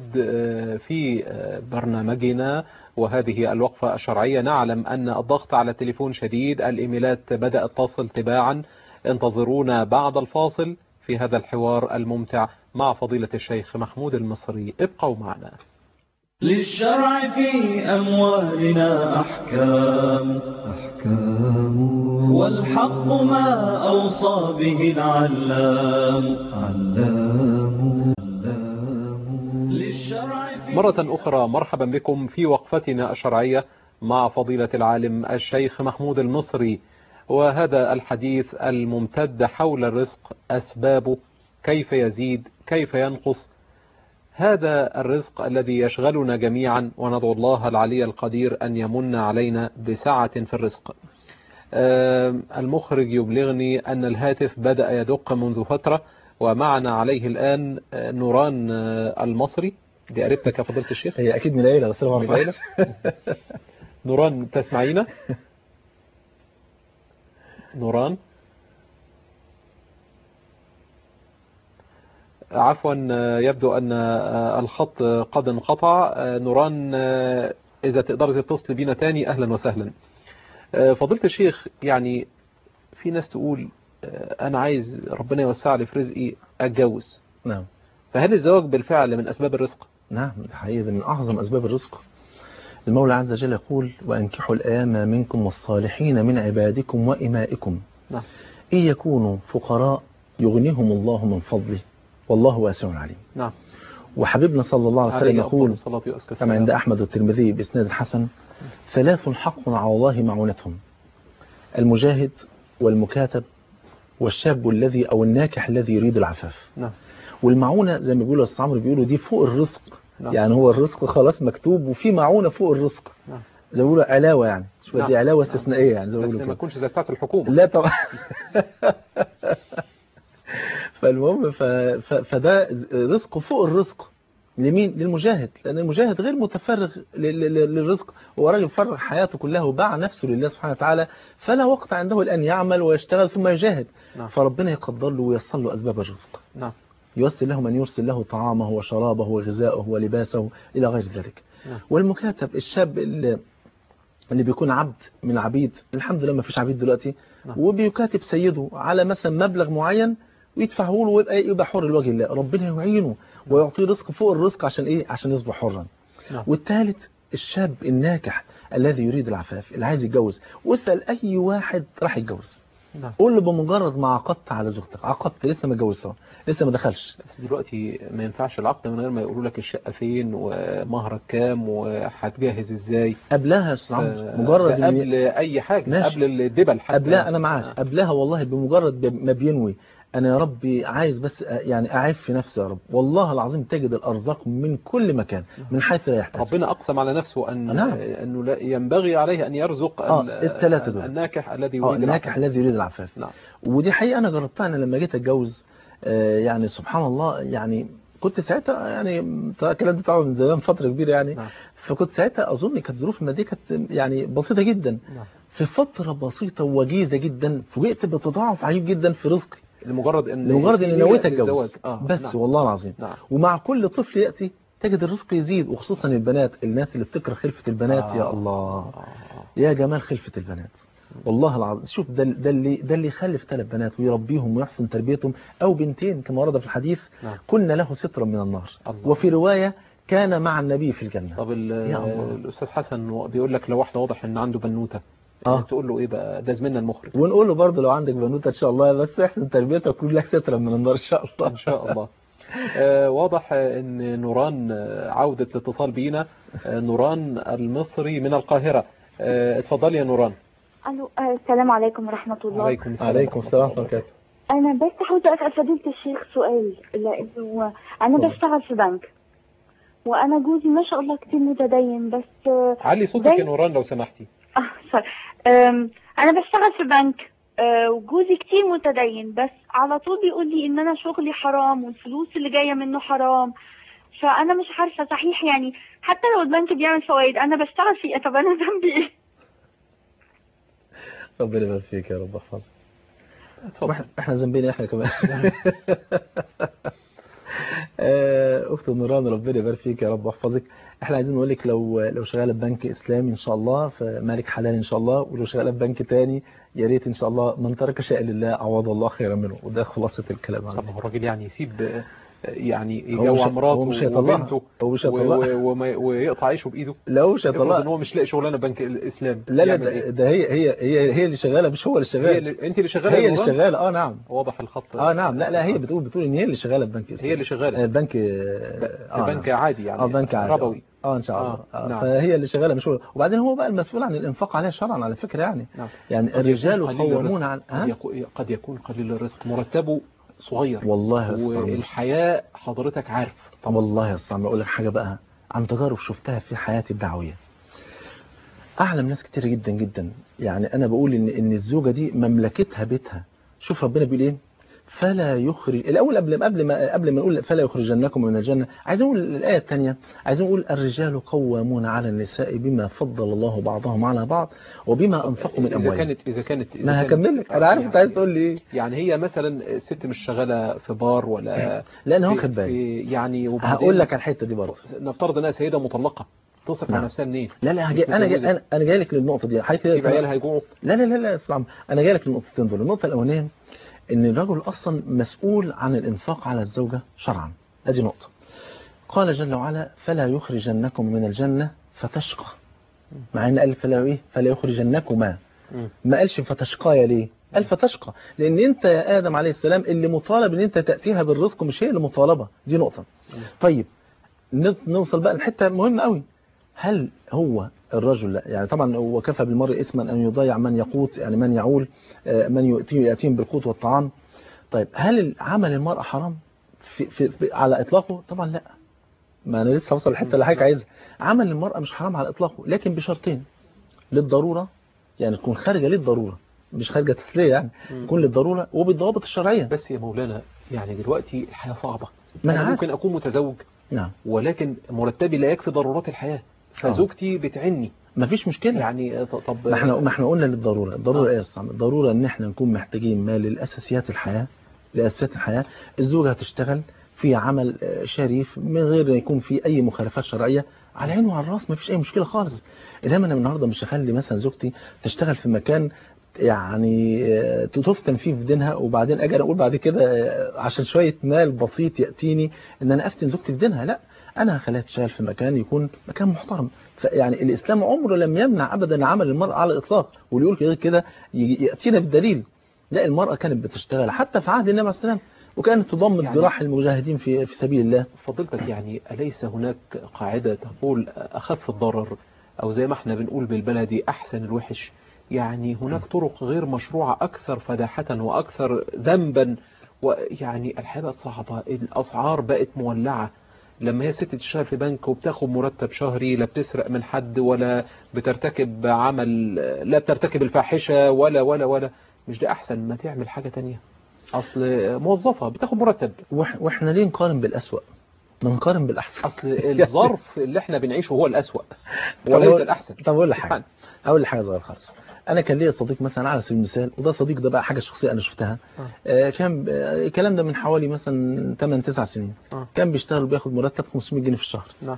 في برنامجنا وهذه الوقفة الشرعية. نعلم أن الضغط على التليفون شديد، الإيميلات بدأت تصل تباعا. انتظرونا بعد الفاصل في هذا الحوار الممتع مع فضيلة الشيخ محمود المصري. ابقوا معنا. للشرع في أموالنا أحكام أحكام والحق ما أوصى به العلام علام للشرع في مرة أخرى مرحبا بكم في وقفتنا الشرعية مع فضيلة العالم الشيخ محمود المصري، وهذا الحديث الممتد حول الرزق، أسبابه، كيف يزيد، كيف ينقص. هذا الرزق الذي يشغلنا جميعا، وندعو الله العلي القدير أن يمن علينا بسعة في الرزق. المخرج يبلغني أن الهاتف بدأ يدق منذ فترة، ومعنا عليه الآن نوران المصري. دي قريبتك يا فضيلة الشيخ؟ هي أكيد من ليلى، بس من ليلى. نوران تسمعينا؟ نوران عفوا، يبدو أن الخط قد انقطع. نوران إذا تقدر تتصل بينا تاني أهلا وسهلا. فضيلة الشيخ، يعني في ناس تقول أنا عايز ربنا يوسع لي في رزقي أتجوز. نعم. فهل الزواج بالفعل من أسباب الرزق؟ نعم، حقيقة من أعظم أسباب الرزق. المولى عز وجل يقول: وأنكحوا الأيام منكم والصالحين من عبادكم وإمائكم نعم. إن يكونوا فقراء يغنيهم الله من فضله والله واسع عليم. نعم. وحبيبنا صلى الله عليه وسلم يقول كما عند أحمد والترمذي بإسناد حسن: ثلاث حق على الله معونتهم: المجاهد والمكاتب والشاب الذي أو الناكح الذي يريد العفاف. نعم. والمعونة زي ما بيقولوا الصعامر بيقولوا دي فوق الرزق. نعم. يعني هو الرزق خلاص مكتوب وفي معونة فوق الرزق. نعم. زي ما بيقولوا علاوة، يعني شوية. نعم. دي علاوة استثنائية، يعني زي ما بيقولوا بس ما تكونش زي بتاعت الحكومة. لا طبعا. فالمهم ف... ف... فده رزق فوق الرزق. لمين؟ للمجاهد، لأن المجاهد غير متفرغ للرزق، هو راجل فرغ حياته كلها وباع نفسه لله سبحانه وتعالى، فلا وقت عنده الآن يعمل ويشتغل ثم يجاهد. نعم. فربنا يقدر له ويصل له أسباب الرزق. نعم. يوصل له من يرسل له طعامه وشرابه وغذاءه ولباسه إلى غير ذلك. نعم. والمكاتب الشاب اللي, اللي بيكون عبد من عبيد، الحمد لله ما فيش عبيد دلوقتي. نعم. وبيكاتب سيده على مثلا مبلغ معين ويدفعه له ويبقى يبقى حر لوجه الله، ربنا يعينه ويعطيه رزق فوق الرزق. عشان ايه؟ عشان يصبح حرا. نعم. والثالث الشاب الناكح الذي يريد العفاف، اللي عايز يتجوز. واسال اي واحد راح يتجوز. نعم. قول له بمجرد ما عقدت على زوجتك، عقدت لسه ما اتجوزتش، لسه ما دخلش. بس دلوقتي ما ينفعش العقد من غير ما يقولوا لك الشقه فين ومهرك كام وهتجهز ازاي. قبلها يا استاذ عمرو، مجرد قبل اي حاجه. ماشي. قبل الدبل حتى. قبلها انا معاك. آه. قبلها والله بمجرد ما بينوي أنا يا ربي عايز بس يعني أعيب في نفسي يا رب، والله العظيم تجد الأرزاق من كل مكان من حيث لا يحتسب. ربنا أقسم على نفسه أن نعم. أنه لا ينبغي عليه أن يرزق آه الثلاثة دول. الناكح الذي يريد آه الناكح الذي يريد العفاف. نعم. ودي حقيقة أنا جربتها. أنا لما جيت أتجوز آه يعني سبحان الله، يعني كنت ساعتها يعني الكلام ده طبعا من زمان فترة كبيرة يعني. نعم. فكنت ساعتها أظن كانت ظروف المادية كانت يعني بسيطة جدا. نعم. في فترة بسيطة وجيزة جدا فوجئت بتضاعف عجيب جدا في رزقي لمجرد ان لمجرد ان نويت اتجوز. آه. بس نعم. والله العظيم. نعم. ومع كل طفل ياتي تجد الرزق يزيد، وخصوصا البنات، الناس اللي بتكره خلفة البنات. آه. يا الله. آه. يا جمال خلفة البنات. والله العظيم شوف ده ده اللي ده اللي يخلف ثلاث بنات ويربيهم ويحسن تربيتهم، او بنتين كما ورد في الحديث. نعم. كنا له سترا من النار. الله. وفي روايه كان مع النبي في الجنه. طب الاستاذ حسن بيقول لك لو واحده واضح ان عنده بنوته، آه. تقول له ايه بقى؟ ده زميلنا المخرج. ونقول له برضه لو عندك بنوته ان شاء الله بس احسن تربيتها وكل لك سترا من النار ان شاء الله. ان شاء الله. آه واضح ان نوران عوده الاتصال بينا. آه نوران المصري من القاهره. آه اتفضلي يا نوران. الو. آه السلام عليكم ورحمه الله. وعليكم السلام. عليكم السلام ورحمه الله وبركاته. انا بس عاوزه اسال فضيله الشيخ سؤال، لانه انا بشتغل في بنك وانا جوزي ما شاء الله كتير متدين، بس علي صوتك يا نوران لو سمحتي. اه سوري. انا بشتغل في بنك وجوزي كتير متدين، بس على طول بيقول لي ان انا شغلي حرام والفلوس اللي جايه منه حرام، فانا مش عارفه صحيح يعني حتى لو البنك بيعمل فوائد انا بشتغل فيه، طب انا ذنبي ايه؟ ربنا يبارك فيك يا رب احفظك. احنا ذنبنا احنا كمان. اخت نوران ربنا يبارك فيك يا رب واحفظك. احنا عايزين نقول لك لو لو شغاله في بنك اسلامي ان شاء الله فمالك حلال ان شاء الله، ولو شغاله في بنك تاني يا ريت ان شاء الله من ترك شيئا لله عوض الله خيرا منه، وده خلاصه الكلام. طب هو الراجل يعني يسيب يعني هو يجوع مش- مراته هو مش هيطلعها. وبنته هو مش و- هيطلعها. و- وما- ويقطع عيشه بايده. لو مش افرض ان هيطلعها. هو مش لاقي شغلانه بنك الاسلام، لا لا يعمل ده, إيه؟ ده هي هي هي هي اللي شغاله مش هو اللي هي شغال. اللي انت اللي شغاله هي يا اللي نوران؟ شغاله اه نعم. واضح الخط. اه نعم. لا لا هي بتقول بتقول ان هي اللي شغاله في بنك الاسلام. هي اللي شغاله آه، بنك في اه بنك نعم. عادي يعني اه بنك عادي ربوي. اه ان شاء الله. آه، آه نعم. فهي اللي شغاله مش هو. وبعدين هو بقى المسؤول عن الانفاق عليها شرعا على فكره يعني. نعم. يعني قد الرجال يكون قليل قوامون الرزق. على قد يكون قد يكون قليل الرزق، مرتبه صغير. والله يا أستاذ عمرو. والحياة حضرتك عارف طب والله يا أستاذ عمرو أقول لك حاجة بقى عن تجارب شفتها في حياتي الدعوية. أعلم ناس كتير جدا جدا. يعني أنا بقول إن إن الزوجة دي مملكتها بيتها. شوف ربنا بيقول إيه؟ فلا يخرج الأول قبل قبل ما قبل ما نقول فلا يخرجنكم من الجنة، عايزين نقول الآية الثانية، عايزين نقول الرجال قوامون على النساء بما فضل الله بعضهم على بعض وبما أنفقوا من إذا أموالهم. كانت إذا كانت إذا ما كانت هكمل لك أنا عارف يعني أنت عايز تقول لي إيه. يعني هي مثلا الست مش شغالة في بار ولا لا أنا في- واخد بالي. في يعني وبعدين هقول لك على الحتة دي برضه. نفترض انها سيدة مطلقة تصرف نعم. على نفسها منين؟ لا لا مش هجي انا جاي متجوزة. انا انا جاي لك للنقطه دي حضرتك تسيب كده- عيالها يجوعوا؟ لا لا لا لا اسمع، انا جاي لك للنقطتين دول. النقطه الاولانيه ان الرجل اصلا مسؤول عن الانفاق على الزوجه شرعا. ادي نقطه. قال جل وعلا فلا يخرجنكم من الجنه فتشقى، مع ان قال فلا ايه فلا يخرجنكما، مم. ما قالش فتشقى ليه؟ قال فتشقى لان انت يا ادم عليه السلام اللي مطالب ان انت تاتيها بالرزق ومش هي اللي مطالبه. دي نقطه. طيب ن- نوصل بقى لحته مهمه قوي. هل هو الرجل لا يعني طبعا هو كفى بالمرء اسما ان يضيع من يقوت يعني من يعول آه، من يؤتي ياتيهم بالقوت والطعام. طيب هل عمل المرأة حرام في في في على اطلاقه؟ طبعا لا. ما انا لسه هوصل للحته اللي حضرتك عايزها. عمل المرأة مش حرام على اطلاقه لكن بشرطين. للضروره يعني تكون خارجه للضروره مش خارجه تسليه يعني تكون للضروره وبالضوابط الشرعيه. بس يا مولانا يعني دلوقتي الحياة صعبة. ما أنا أنا عارف. ممكن أكون متزوج نعم ولكن مرتبي لا يكفي ضرورات الحياة، فزوجتي بتعني مفيش مشكله. يعني ط- طب ما احنا ما احنا قلنا للضروره. الضروره آه. ايه يا استاذ عمرو؟ الضروره ان احنا نكون محتاجين ما للاساسيات الحياه. لاساسيات الحياه الزوجه هتشتغل في عمل آه، شريف من غير ما يكون في اي مخالفات شرعيه، على عيني وعلى الراس مفيش اي مشكله خالص. انما انا النهارده مش هخلي مثلا زوجتي تشتغل في مكان يعني آه، تفتن فيه في دينها وبعدين اجي اقول بعد كده آه، عشان شويه مال بسيط ياتيني ان انا افتن زوجتي في دينها. لا، انا هخليها تشتغل في مكان يكون مكان محترم. يعني الاسلام عمره لم يمنع ابدا عمل المراه على الاطلاق، واللي يقول غير كده يجي- ياتينا بالدليل. لا، المراه كانت بتشتغل حتى في عهد النبي عليه السلام وكانت تضمد يعني- جراح المجاهدين في في سبيل الله. فضيلتك يعني أليس هناك قاعدة تقول أخف الضرر أو زي ما احنا بنقول بالبلدي أحسن الوحش؟ يعني هناك طرق غير مشروعة أكثر فداحة وأكثر ذنبا، ويعني الحياة بقت صعبة، الأسعار بقت مولعة. لما هي ست تشتغل في بنك وبتاخد مرتب شهري، لا بتسرق من حد ولا بترتكب عمل، لا بترتكب الفاحشة ولا ولا ولا مش ده أحسن ما تعمل حاجة تانية؟ أصل موظفة بتاخد مرتب. وإح- واحنا ليه نقارن بالأسوأ؟ ما نقارن بالأحسن. أصل الظرف اللي احنا بنعيشه هو الأسوأ طب وليس أقول- الأحسن. طب اقول لك حاجه سبحان. اقول لك حاجه صغيره خالص. انا كان ليا صديق مثلا على سبيل المثال، وده صديق ده بقى حاجه شخصيه انا شفتها. آه. آه، كان آه، الكلام ده من حوالي مثلا ثمانية تسعة سنين. آه. كان بيشتغل وبياخد مرتب خمسمية جنيه في الشهر. نعم.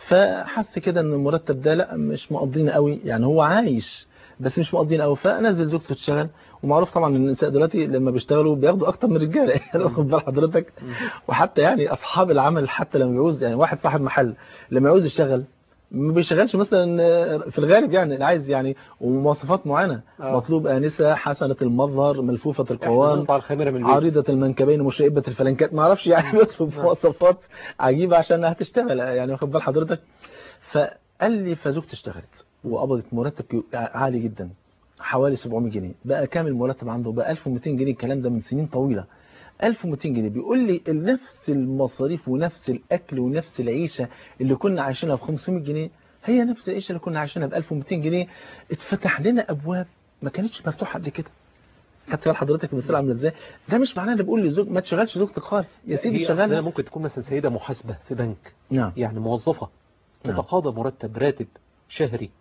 فحس كده ان المرتب ده لا مش مقضينا قوي، يعني هو عايش بس مش مقضينا قوي. فنزل زوجته تشتغل، ومعروف طبعا ان النساء دلوقتي لما بيشتغلوا بياخدوا اكتر من الرجاله يعني واخد بال حضرتك. وحتى يعني اصحاب العمل حتى لما يعوز، يعني واحد صاحب محل لما يعوز يشتغل ما بيشغلش مثلا في الغالب، يعني اللي عايز يعني ومواصفات معينه. آه. مطلوب انسه حسنه المظهر ملفوفه احنا القوام نقطع الخميرة من البيت. عريضة المنكبين مشيبة الفلنكات، ما اعرفش يعني بيطلب مواصفات عجيبة عشان هتشتغل، يعني واخد بال حضرتك. فقال لي فزوجتي اشتغلت وقبضت مرتب عالي جدا حوالي سبعمية جنيه. بقى كام المرتب عنده؟ بقى ألف ومئتين جنيه. الكلام ده من سنين طويلة. ألف ومئتين جنيه. بيقول لي نفس المصاريف ونفس الاكل ونفس العيشة اللي كنا عايشينها ب خمسمية جنيه هي نفس العيشة اللي كنا عايشينها ب ألف ومئتين جنيه. اتفتح لنا ابواب ما كانتش مفتوحة قبل كده. خدت بال حضرتك المثال عامل ازاي؟ ده مش معناه ان بقول للزوج ما تشغلش زوجتك خالص يا سيدي هي شغلها. أصلاً ممكن تكون مثلا سيدة محاسبة في بنك، نعم يعني موظفة نعم. تتقاضى مرتب راتب شهري.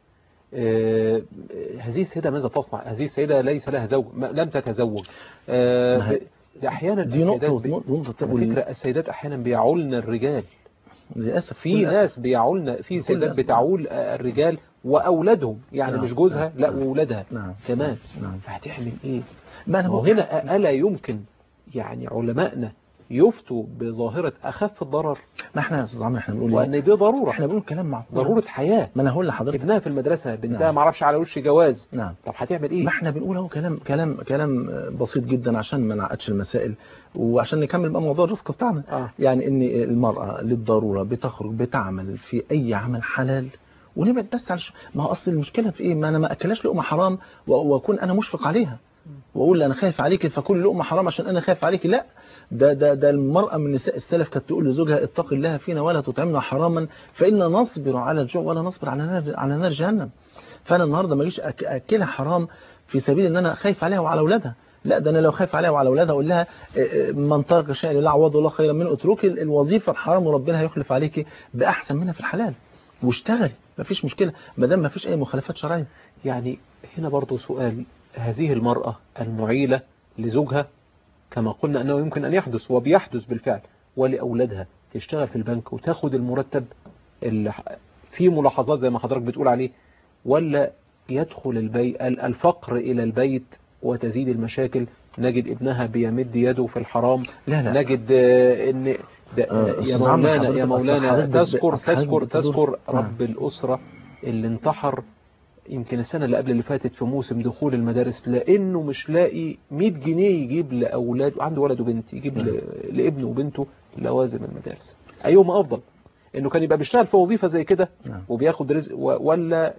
آه، هذه السيدة ماذا تصنع؟ هذه السيدة ليس لها زوج، ما- لم تتزوج. آه، ما هي- ب- أحيانا دي السيدات نقطة بي- نقطة على فكرة السيدات أحيانا بيعولن الرجال. للأسف في كل ناس أسف. بيعولن، في بكل سيدات أسف. بتعول آه، الرجال وأولادهم، يعني نعم، مش جوزها نعم، لا نعم. وأولادها نعم كمان. نعم. فهتعمل إيه؟ ما أنا بقول وهنا ألا يمكن يعني علمائنا يفتوا بظاهرة أخف الضرر، ما احنا يا استاذ عمرو احنا بنقول وأن دي ضرورة، احنا بنقول كلام معقول، ضرورة حياة. ما انا هقول لحضرتك ابنها في المدرسة، بنتها نعم. ما عرفش على وش جواز، نعم. طب هتعمل ايه؟ ما احنا بنقول اهو كلام كلام كلام بسيط جدا عشان ما نعقدش المسائل وعشان نكمل بقى موضوع الرزق بتاعنا. آه. يعني ان المرأة للضرورة بتخرج بتعمل في اي عمل حلال ونبعد بس على الش... ما هو اصل المشكلة في ايه؟ ما انا ما اكلهاش لقمة حرام و- واكون انا مشفق عليها واقول انا خايف عليكي فكل لقمة حرام عشان انا خايف عليكي. لا، ده ده ده المرأة من نساء السلف كانت تقول لزوجها اتق الله فينا ولا تطعمنا حراما فإن نصبر على الجوع ولا نصبر على نار على نار جهنم. فأنا النهاردة ما اجيش أك- أكلها حرام في سبيل إن أنا خايف عليها وعلى أولادها. لا، ده أنا لو خايف عليها وعلى أولادها أقول لها اه، اه، من ترك شيئا لا عوض الله خيرا منه، اتركي الوظيفة الحرام وربنا هيخلف عليكي بأحسن منها في الحلال واشتغلي، ما فيش مشكلة ما دام ما فيش أي مخالفات شرعية. يعني هنا برضو سؤال، هذه المرأة المعيلة لزوجها كما قلنا أنه يمكن أن يحدث وبيحدث بالفعل، ولأولادها تشتغل في البنك وتاخد المرتب اللي في ملاحظات زي ما حضرتك بتقول عليه، ولا يدخل البي... الفقر إلى البيت وتزيد المشاكل؟ نجد ابنها بيمد يده في الحرام. لا لا. نجد آه، ان ده آه، يا أستاذ عمرو مولانا حضرتك يا أصل مولانا حضرتك بت- تذكر أصل حضرتك تذكر بتدور- تذكر نعم. رب الأسرة اللي انتحر يمكن السنة اللي قبل اللي فاتت في موسم دخول المدارس لأنه مش لاقي مية جنيه يجيب لأولاده، عنده ولد وبنت، يجيب ل... لابنه وبنته لوازم المدارس. أيهما أفضل؟ إنه كان يبقى بيشتغل في وظيفة زي كده نعم. وبياخد رزق و... ولا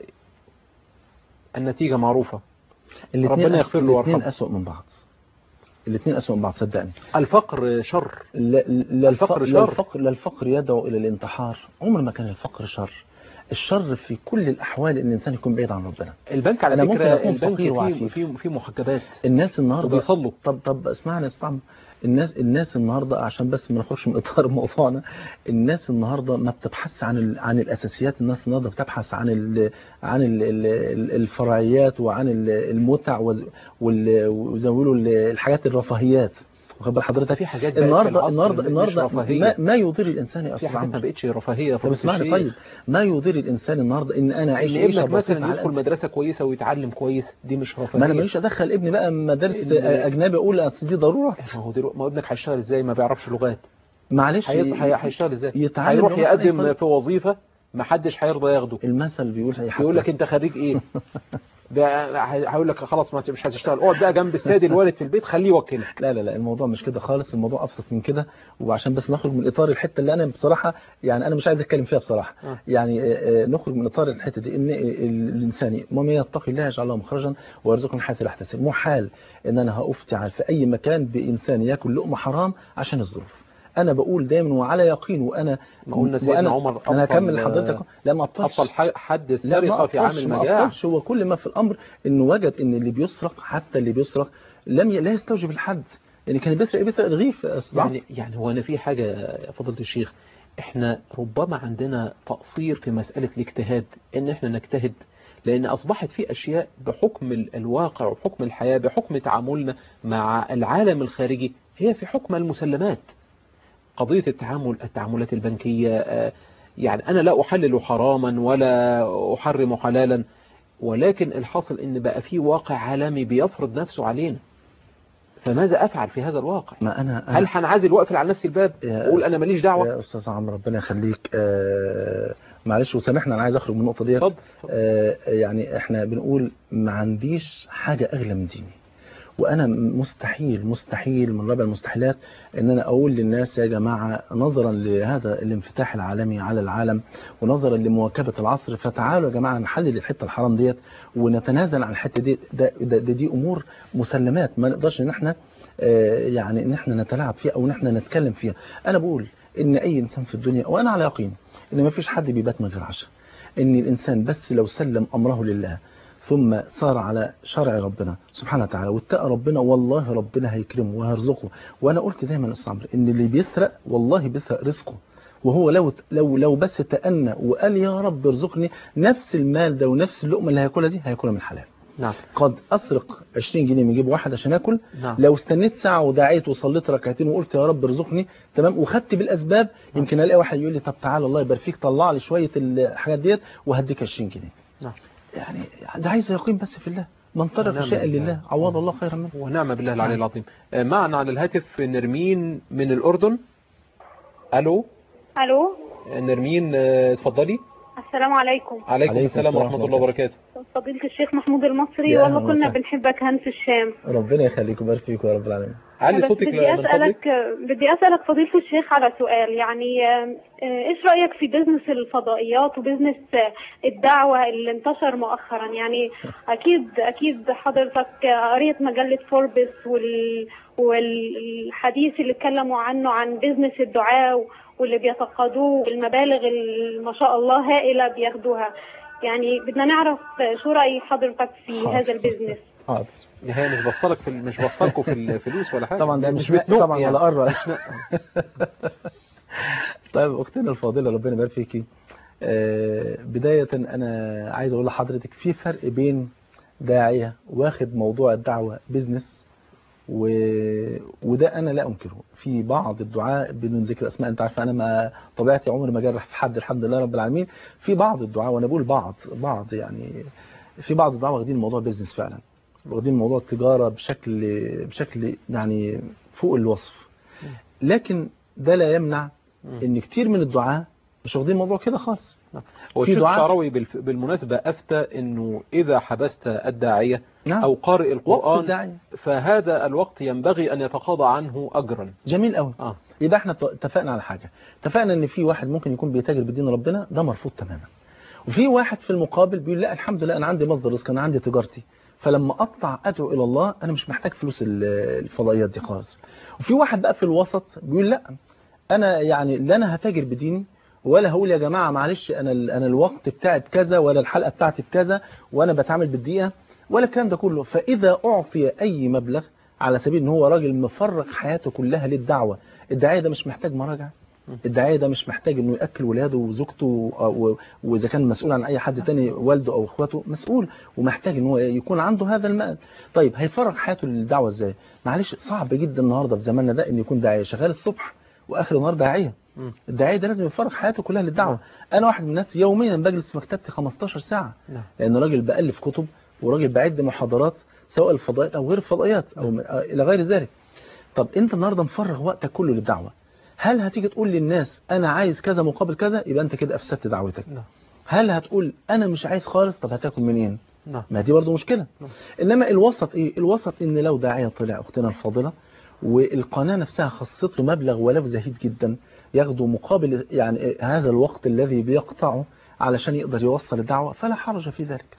النتيجة معروفة؟ الاثنين ربنا يغفر له الاثنين ويرحمه. أسوأ من بعض، الاثنين أسوأ من بعض صدقني. الفقر شر. لا لا الفقر الفقر شر. لا الفقر لا الفقر يدعو إلى الانتحار، عمر ما كان الفقر شر. الشر في كل الأحوال إن الإنسان يكون بعيد عن ربنا. البنك على أنا ممكن فكرة أكون البنك فقير فيه وعفيف. فيه فيه محجبات الناس النهارده وبيصلوا. طب طب اسمعني يا استاذ، الناس الناس النهارده عشان بس ما نخرجش من اطار موضوعنا، الناس النهارده ما بتبحث عن ال... عن الاساسيات، الناس النهارده بتبحث عن ال... عن ال... ال... الفرعيات وعن ال- المتع وز- وال... وزي ما بيقولوا ال- الحاجات الرفاهيات. واخد بال حضرتك؟ في حاجات بقت في النهارده العصر النهارده مش النهارده رفاهية. ما, ما يضر الانسان يا في استاذ حاجات ما عمرو. بقتش رفاهية. طب اسمعني طيب، ما يضر الانسان النهارده ان انا اعيش ان عيشه ابنك بسيطه مثلا على يدخل قد- مدرسة كويسة ويتعلم كويس، دي مش رفاهية. ما انا ماليش ادخل ابني بقى مدارس ال- اجنبي اقول اصل دي ضروره. ما هو دلوقتي ما هو ابنك هيشتغل ازاي؟ ما بيعرفش لغات، معلش هي- هي- هيشتغل ازاي؟ يتعلم هيروح لغة عن أي يقدم طريق. في وظيفة ما حدش هيرضى ياخده. المثل بيقول هي يقول لك انت خريج ايه؟ ده هيقول لك خلاص ما مش هتشتغل، اقعد بقى جنب السيد الوالد في البيت خليه يوكلك. لا لا لا، الموضوع مش كده خالص، الموضوع ابسط من كده. وعشان بس نخرج من اطار الحته اللي انا بصراحه يعني انا مش عايز اتكلم فيها بصراحه. آه. يعني آه، آه، نخرج من اطار الحته دي ان الانسان ومن يتقي الله يجعل له مخرجا ويرزقه من حيث لا يحتسب. محال ان انا هافتعل في اي مكان بانسان ياكل لقمه حرام عشان الظروف. انا بقول دايما وعلى يقين وانا ما قلنا سيدنا وأنا عمر انا أبطل- اكمل لحضرتك. لا ما ابطلش أبطل ح- حد لا السرقة ما في عام أبطلش، ما المجاعة. أبطلش. هو كل ما في الأمر إنه وجد إن اللي بيسرق حتى اللي بيسرق لم ي... لا يستوجب الحد. يعني كان بيسرق بيسرق رغيف يا أستاذ عمرو. يعني يعني هو أنا في حاجة يا فضيلة الشيخ، إحنا ربما عندنا تقصير في مسألة الاجتهاد، إن إحنا نجتهد لأن أصبحت في أشياء بحكم ال- الواقع وبحكم الحياة بحكم تعاملنا مع العالم الخارجي هي في حكم المسلمات. قضية التعامل التعاملات البنكية، آه، يعني أنا لا أحلل حراما ولا أحرم حلالا، ولكن الحاصل إن بقى في واقع عالمي بيفرض نفسه علينا، فماذا أفعل في هذا الواقع؟ ما أنا, أنا هل هنعزل وأقفل على نفسي الباب يا وأقول أنا ماليش دعوة؟ يا أستاذ عمرو ربنا يخليك، آه معلش وسامحنا أنا عايز أخرج من النقطة ديت. اتفضل. آه يعني إحنا بنقول ما عنديش حاجة أغلى من ديني، وأنا مستحيل مستحيل من رابع المستحيلات إن أنا أقول للناس يا جماعة نظرا لهذا الانفتاح العالمي على العالم ونظرا لمواكبة العصر فتعالوا يا جماعة نحلل الحتة الحرام ديت ونتنازل عن الحتة دي. ده, ده, ده دي أمور مسلمات ما نقدرش إن إحنا آه يعني إن إحنا نتلاعب فيها أو إن إحنا نتكلم فيها. أنا بقول إن أي إنسان في الدنيا وأنا على يقين إن ما فيش حد بيبات من غير عشاء، إن الإنسان بس لو سلم أمره لله ثم صار على شرع ربنا سبحانه وتعالى واتقى ربنا والله ربنا هيكرمه وهيرزقه. وانا قلت دايما يا استاذ عمرو ان اللي بيسرق والله بيسرق رزقه، وهو لو لو لو بس تأنى وقال يا رب ارزقني نفس المال ده ونفس اللقمه اللي هياكلها دي هياكلها من حلال. نعم. قد اسرق عشرين جنيه من جيب واحد عشان اكل. نعم. لو استنيت ساعه ودعيت وصليت ركعتين وقلت يا رب ارزقني تمام وخدت بالاسباب نعم. يمكن الاقي واحد يقول لي طب تعالى الله يبارك فيك طلع لي شويه الحاجات ديت وهديك عشرين جنيه. نعم. يعني ده عايز يقين بس في الله من ترك شيئا لله عوض الله خيرا منه. ونعم بالله العلي العظيم. معنا على الهاتف نرمين من الأردن. ألو. ألو. نرمين اتفضلي. السلام عليكم. عليكم السلام ورحمة الله وبركاته. فضيلة الشيخ محمود المصري، والله كنا بنحبك هنس الشام. ربنا يخليك ويبارك فيك يا رب العالمين. علي صوتك بدي أسألك بدي أسألك فضيلة الشيخ على سؤال، يعني إيش رأيك في بزنس الفضائيات وبزنس الدعوة اللي انتشر مؤخرا؟ يعني أكيد أكيد حضرتك قريت مجلة فوربس وال والحديث اللي اتكلموا عنه عن بزنس الدعاء واللي بيتقاضوه والمبالغ ما شاء الله هائلة بياخدوها. يعني بدنا نعرف شو رأي حضرتك في حاضر. هذا البزنس. حاضر. هي مش بصلك في مش بصلكوا في الفلوس ولا حاجه طبعا، ده مش طبعا يعني. ولا قرر. طيب اختنا الفاضله ربنا يبارك فيكي. آه بدايه انا عايز اقول لحضرتك في فرق بين داعيه واخد موضوع الدعوه بيزنس و... وده انا لا انكره. في بعض الدعاء بدون ذكر اسماء، انت عارف انا ما طبيعتي عمري ما جرح في حد الحمد لله رب العالمين. في بعض الدعاء، وانا بقول بعض بعض يعني في بعض الدعاء واخدين الموضوع بيزنس فعلا، واخدين موضوع التجارة بشكل بشكل يعني فوق الوصف. لكن ده لا يمنع ان كتير من الدعاء مش واخدين الموضوع كده خالص. والشيخ الشعراوي بالمناسبة افتى انه اذا حبست الداعية نعم. او قارئ القرآن فهذا الوقت ينبغي ان يتقاضى عنه اجرا. جميل قوي. آه. يبقى احنا اتفقنا على حاجة، اتفقنا ان في واحد ممكن يكون بيتاجر بدين ربنا، ده مرفوض تماما. وفي واحد في المقابل بيقول لا الحمد لله انا عندي مصدر رزق، انا عندي تجارتي، فلما اطلع ادعو الى الله انا مش محتاج فلوس الفضائيات دي خالص. وفي واحد بقى في الوسط بيقول لا انا يعني لا انا هتاجر بديني ولا هقول يا جماعه معلش انا انا الوقت بتاعي بكذا ولا الحلقه بتاعتي بكذا وانا بتعامل بالدقيقه ولا الكلام ده كله. فاذا اعطي اي مبلغ على سبيل ان هو راجل مفرغ حياته كلها للدعوه، الداعيه ده مش محتاج مراجعه، الداعيه ده مش محتاج انه ياكل ولاده وزوجته، واذا كان مسؤول عن اي حد تاني والده او اخواته مسؤول، ومحتاج ان هو يكون عنده هذا المال. طيب هيفرغ حياته للدعوه ازاي؟ معلش صعب جدا النهارده في زماننا ده ان يكون داعيه شغال الصبح واخر النهار داعيه. الداعيه ده لازم يفرغ حياته كلها للدعوه. انا واحد من الناس يوميا بجلس في مكتبتي خمستاشر ساعه، لان راجل بالف كتب وراجل بعد محاضرات سواء الفضائيات او غير الفضائيات او الى غير ذلك. طب انت النهارده مفرغ وقتك كله للدعوه، هل هتيجي تقول للناس انا عايز كذا مقابل كذا؟ يبقى انت كده افسدت دعوتك. هل هتقول انا مش عايز خالص؟ طب هتاكل منين؟ ما دي برضه مشكله. انما الوسط ايه؟ الوسط ان لو داعيه طلع اختنا الفاضله والقناه نفسها خصت له مبلغ ولو زهيد جدا ياخده مقابل يعني هذا الوقت الذي بيقطعه علشان يقدر يوصل الدعوه، فلا حرج في ذلك.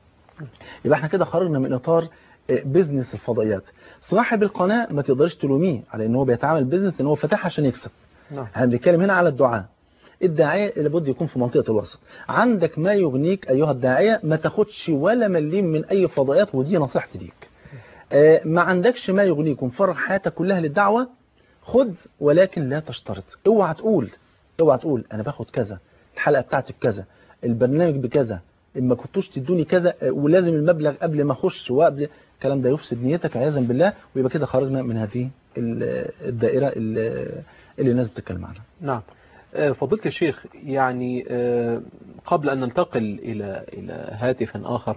يبقى احنا كده خرجنا من اطار بيزنس الفضائيات. صاحب القناه ما تقدرش تلوميه على ان هو بيتعامل بيزنس، ان هو فتحها عشان يكسب. احنا بنتكلم هنا على الدعاء. الداعيه لابد يكون في منطقه الوسط. عندك ما يغنيك ايها الداعيه، ما تاخدش ولا مليم من اي فضائيات، ودي نصيحتي ليك. اه ما عندكش ما يغنيك ومفرغ حياتك كلها للدعوه، خد ولكن لا تشترط. اوعى تقول اوعى تقول انا باخد كذا، الحلقه بتاعتي بكذا، البرنامج بكذا، ما كنتوش تدوني كذا ولازم المبلغ قبل ما اخش وقبل الكلام ده يفسد نيتك عياذا بالله. ويبقى كده خرجنا من هذه الدائره اللي الناس بتتكلم عنها. نعم. فضيلة الشيخ، يعني قبل ان ننتقل الى الى هاتف اخر،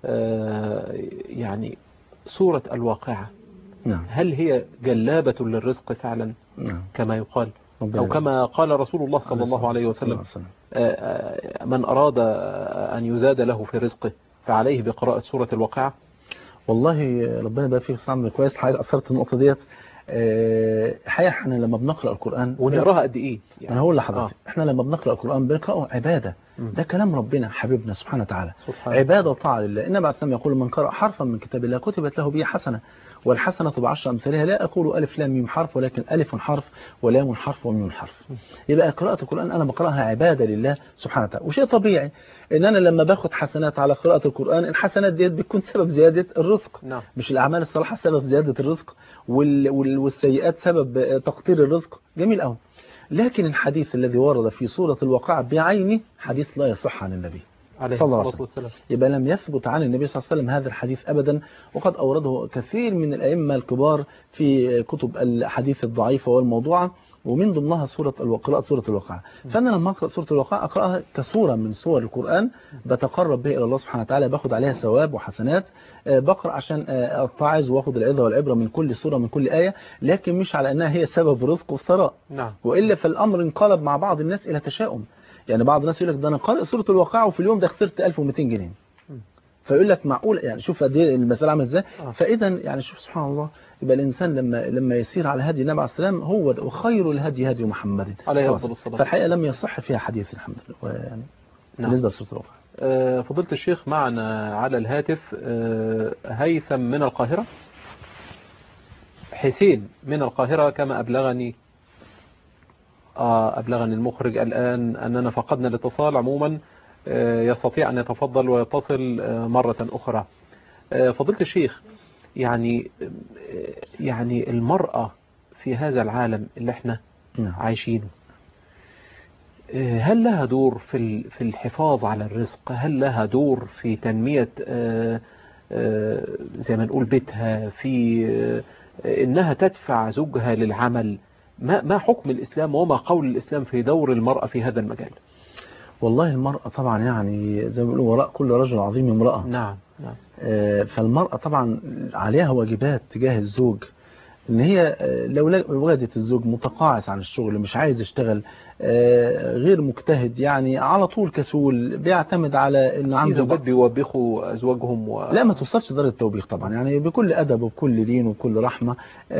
يعني سوره الواقعه نعم. هل هي جلابه للرزق فعلا؟ نعم. كما يقال او كما قال رسول الله صلى الله عليه وسلم، من اراد ان يزاد له في رزقه فعليه بقراءة سورة الواقعة. والله ربنا يبارك فيك صعب كويس حاجة أثرت النقطة ديت. حقيقة احنا لما بنقرأ القرآن ونقراها قد ايه يعني؟ انا هقول لحضرتك آه. احنا لما بنقرأ القرآن بنقرأه عبادة. م. ده كلام ربنا حبيبنا سبحانه وتعالى، عبادة وطاعة لله. النبي عليه الصلاة والسلام يقول من قرأ حرفا من كتاب الله كتبت له به حسنة والحسنة بعشر أمثالها. لا أقول ألف لام ميم حرف، ولكن ألف حرف ولام حرف وميم حرف. يبقى قراءة القرآن أنا بقرأها عبادة لله سبحانه وتعالى. وشيء طبيعي إن أنا لما باخد حسنات على قراءة القرآن، الحسنات ديت بتكون سبب زيادة الرزق. نعم. مش الأعمال الصالحة سبب زيادة الرزق وال... وال... والسيئات سبب تقطير الرزق. جميل قوي. لكن الحديث الذي ورد في سورة الواقعة بعينه حديث لا يصح عن النبي عليه الصلاة والسلام. يبقى لم يثبت عن النبي صلى الله عليه وسلم هذا الحديث أبدا، وقد أورده كثير من الأئمة الكبار في كتب الحديث الضعيفة والموضوعة، ومن ضمنها سورة قراءة سورة الواقعة. فأنا لما أقرأ سورة الواقعة أقرأها كسورة من سور القرآن بتقرب بها إلى الله سبحانه وتعالى، باخد عليها ثواب وحسنات. بقرأ عشان أتعظ واخد العظة والعبرة من كل سورة من كل آية، لكن مش على أنها هي سبب رزق وثراء. نعم. وإلا فالأمر انقلب مع بعض الناس إلى تشاؤم. يعني بعض الناس يقول لك ده أنا قارئ سورة الواقعة وفي اليوم ده خسرت ألف ومئتين جنيه. فيقول لك معقول؟ يعني شوف قد ايه المسألة عامله ازاي. فإذا يعني شوف سبحان الله، يبقى الإنسان لما لما يسير على هدي النبي عليه السلام هو ده، وخير الهدي هدي محمد عليه الصلاة والسلام. فالحقيقة لم يصح فيها حديث الحمد لله. يعني نعم. بالنسبة لسورة الواقعة. آه فضيلة الشيخ معنا على الهاتف آه هيثم من القاهرة، حسين من القاهرة كما أبلغني آه أبلغني المخرج الآن أننا فقدنا الاتصال. عموما آه يستطيع أن يتفضل ويتصل آه مرة أخرى. آه فضيلة الشيخ، يعني يعني المرأة في هذا العالم اللي احنا عايشينه، هل لها دور في في الحفاظ على الرزق؟ هل لها دور في تنمية زي ما نقول بيتها، في انها تدفع زوجها للعمل؟ ما ما حكم الإسلام وما قول الإسلام في دور المرأة في هذا المجال؟ والله المرأة طبعا يعني زي ما بيقولوا وراء كل رجل عظيم امرأة. نعم نعم. فالمرأة طبعا عليها واجبات تجاه الزوج، ان هي لو وجدت الزوج متقاعس عن الشغل، مش عايز يشتغل، غير مجتهد، يعني على طول كسول، بيعتمد على ان عنده زوجات بيوبخوا ازواجهم و... لا ما توصلش درجه التوبيخ طبعا، يعني بكل ادب وبكل دين وبكل رحمه.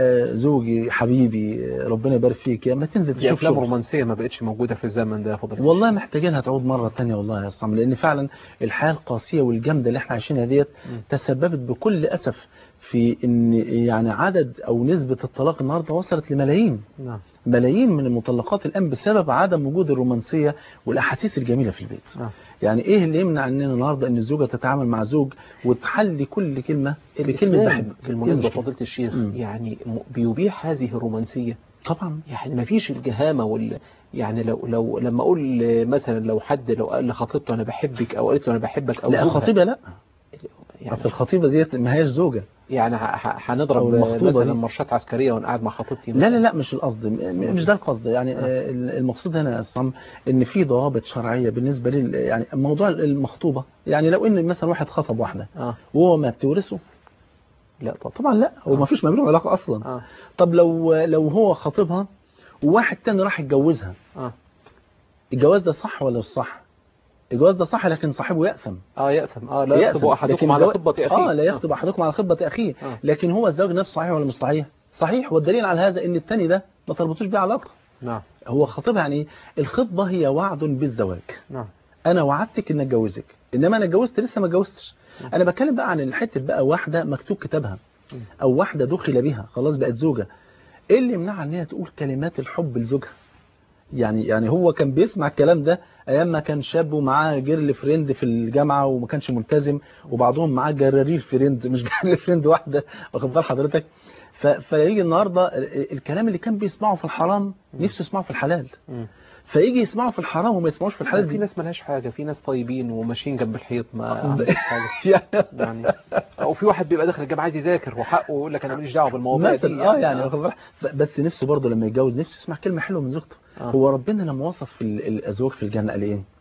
زوجي حبيبي ربنا يبارك فيك، ما تنزل تشوف افلام رومانسيه ما بقتش موجوده في الزمن ده يا فضيلة. والله محتاجينها تعود مره ثانيه والله يا اسلام، لان فعلا الحياه القاسيه والجامده اللي احنا عايشينها ديت تسببت بكل اسف في ان يعني عدد او نسبه الطلاق النهارده وصلت لملايين. نعم. ملايين من المطلقات الآن بسبب عدم وجود الرومانسية والأحاسيس الجميلة في البيت. آه. يعني إيه اللي يمنع أننا النهاردة أن الزوجة تتعامل مع زوج وتحلي كل كلمة بكلمة بحبك؟ بالمناسبة فضيلة الشيخ م. يعني بيبيح هذه الرومانسية طبعا. يعني ما فيش الجهامة وال يعني لو لو لما أقول مثلا لو حد لو قال لخطيبته أنا بحبك أو قالت له أنا بحبك أو لا الخطيبة لا يعني أصل الخطيبة ديت ما هياش زوجة، يعني هنضرب مثلا مرشات عسكرية وانا قاعد مع خطيبتي. لا لا لا مش القصد، مش ده القصد يعني. آه. المقصود هنا الصم ان في ضوابط شرعية بالنسبة لل يعني موضوع المخطوبة. يعني لو ان مثلا واحد خطب واحدة آه. وهو ما تورثه، لا طبعا, طبعا لا، هو ما فيش ما بينهم علاقة اصلا. آه. طب لو لو هو خطيبها وواحد تاني راح يتجوزها، آه. الجواز ده صح ولا مش صح؟ الجواز ده صح لكن صاحبه يأثم. اه يأثم. اه لا يخطب احدكم على خطبة اخيه. اه لا يخطب احدكم على خطبة اخيه. آه. لكن هو الزوج نفسه صحيح ولا مش صحيح؟ صحيح. والدليل على هذا ان الثاني ده ما تربطوش بيه علاقه. نعم. هو خطيبها. يعني الخطبه هي وعد بالزواج. نعم. انا وعدتك ان اتجوزك، انما انا اتجوزت لسه ما اتجوزتش. انا بتكلم بقى عن الحته بقى واحده مكتوب كتابها او واحده دخل بها خلاص بقت زوجه، ايه اللي يمنعها ان هي تقول كلمات الحب لزوجها؟ يعني يعني هو كان بيسمع الكلام ده ايام ما كان شاب ومعاه جيرل فريند في الجامعه وما كانش ملتزم، وبعضهم معاه جرارير فريند مش جيرل فريند واحده، واخد بال حضرتك؟ فيجي النهارده الكلام اللي كان بيسمعه في الحرام نفسه يسمعه في الحلال، فيجي يسمعه في الحرام وما يسمعوش في الحلال. في ناس مالهاش حاجه، في ناس طيبين وماشيين جنب الحيط ما عندهمش حاجه يعني. او في واحد بيبقى داخل الجامعه عايز يذاكر وحقه ويقول لك انا ماليش دعوه بالمواضيع دي يعني. اه يعني واخد بالك، بس نفسه برضه لما يتجوز نفسه يسمع كلمه حلوه من زوجته. آه. هو ربنا لما وصف في الازواج في الجنه قال ايه؟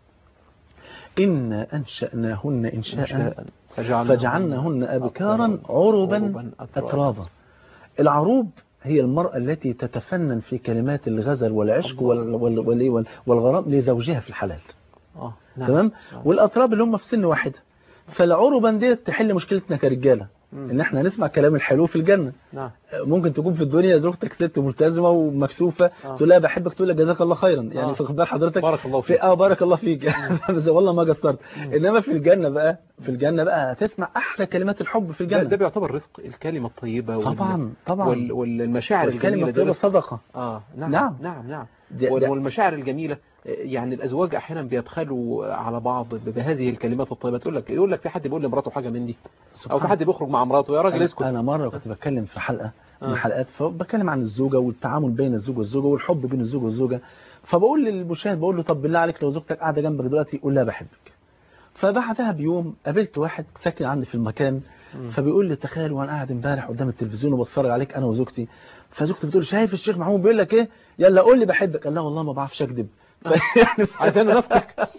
إن أنشأناهن إنشاء فجعلناهن أبكارا عربا أترابا. العروب هي المرأة التي تتفنن في كلمات الغزل والعشق والغرام لزوجها في الحلال. آه. نعم. تمام. آه. والأطراب اللي هم في سن واحدة. فالعربا دي تحل مشكلتنا كرجالة، ان احنا نسمع كلام الحلو في الجنة. نعم. ممكن تكون في الدنيا زوجتك ست ملتزمة ومكسوفة، آه. تقول لها بحبك، تقول لها جزاك الله خيرا، يعني في خبر حضرتك بارك الله فيك. اه بارك الله فيك بس والله ما قصرت. انما في الجنة بقى في الجنة بقى هتسمع احلى كلمات الحب في الجنة. ده, ده بيعتبر رزق، الكلمة الطيبة طبعا طبعا وال والمشاعر الكلمة الطيبة صدقة. اه نعم نعم نعم, نعم. دي والمشاعر الجميلة. يعني الازواج احيانا بيبخلوا على بعض بهذه الكلمات الطيبه. تقول لك يقول لك في حد بيقول لمراته حاجه من دي، او في حد بيخرج مع مراته يا راجل اسكت. انا مره كنت بتكلم في حلقه من الحلقات فبتكلم عن الزوجه والتعامل بين الزوج والزوجه والحب بين الزوج والزوجه، فبقول للمشاهد بقول له طب بالله عليك لو زوجتك قاعده جنبك دلوقتي قول لها بحبك. فبعدها بيوم قابلت واحد ساكن عندي في المكان فبيقول لي تخيل وانا قاعد امبارح قدام التلفزيون وبتفرج عليك انا وزوجتي، فزوجتي بتقول شايف الشيخ محمود بيقول لك ايه، يلا قول لي بحبك. قال لا والله ما بعرفش اكذب. يعني عايزين نفكك.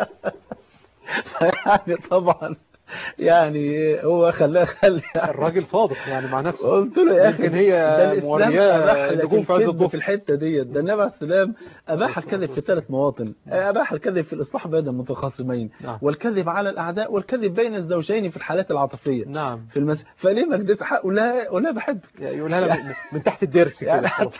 يعني طبعا يعني هو خلاه خلي الراجل صادق يعني مع نفسه. قلت له يا اخي يمكن هي ده الاسلام اباح لك نجوم في عز الكذب الظهر. في الحته ديت، ده النبي عليه السلام اباح الكذب في ثلاث مواطن، اباح الكذب في الاصلاح بين المتخاصمين، نعم. والكذب على الاعداء، والكذب بين الزوجين في الحالات العاطفيه. نعم. في المس... فليه ما كدبت حق ولا ولا بحبك يقولها لها من, من تحت الدرس كده. يعني خلاص.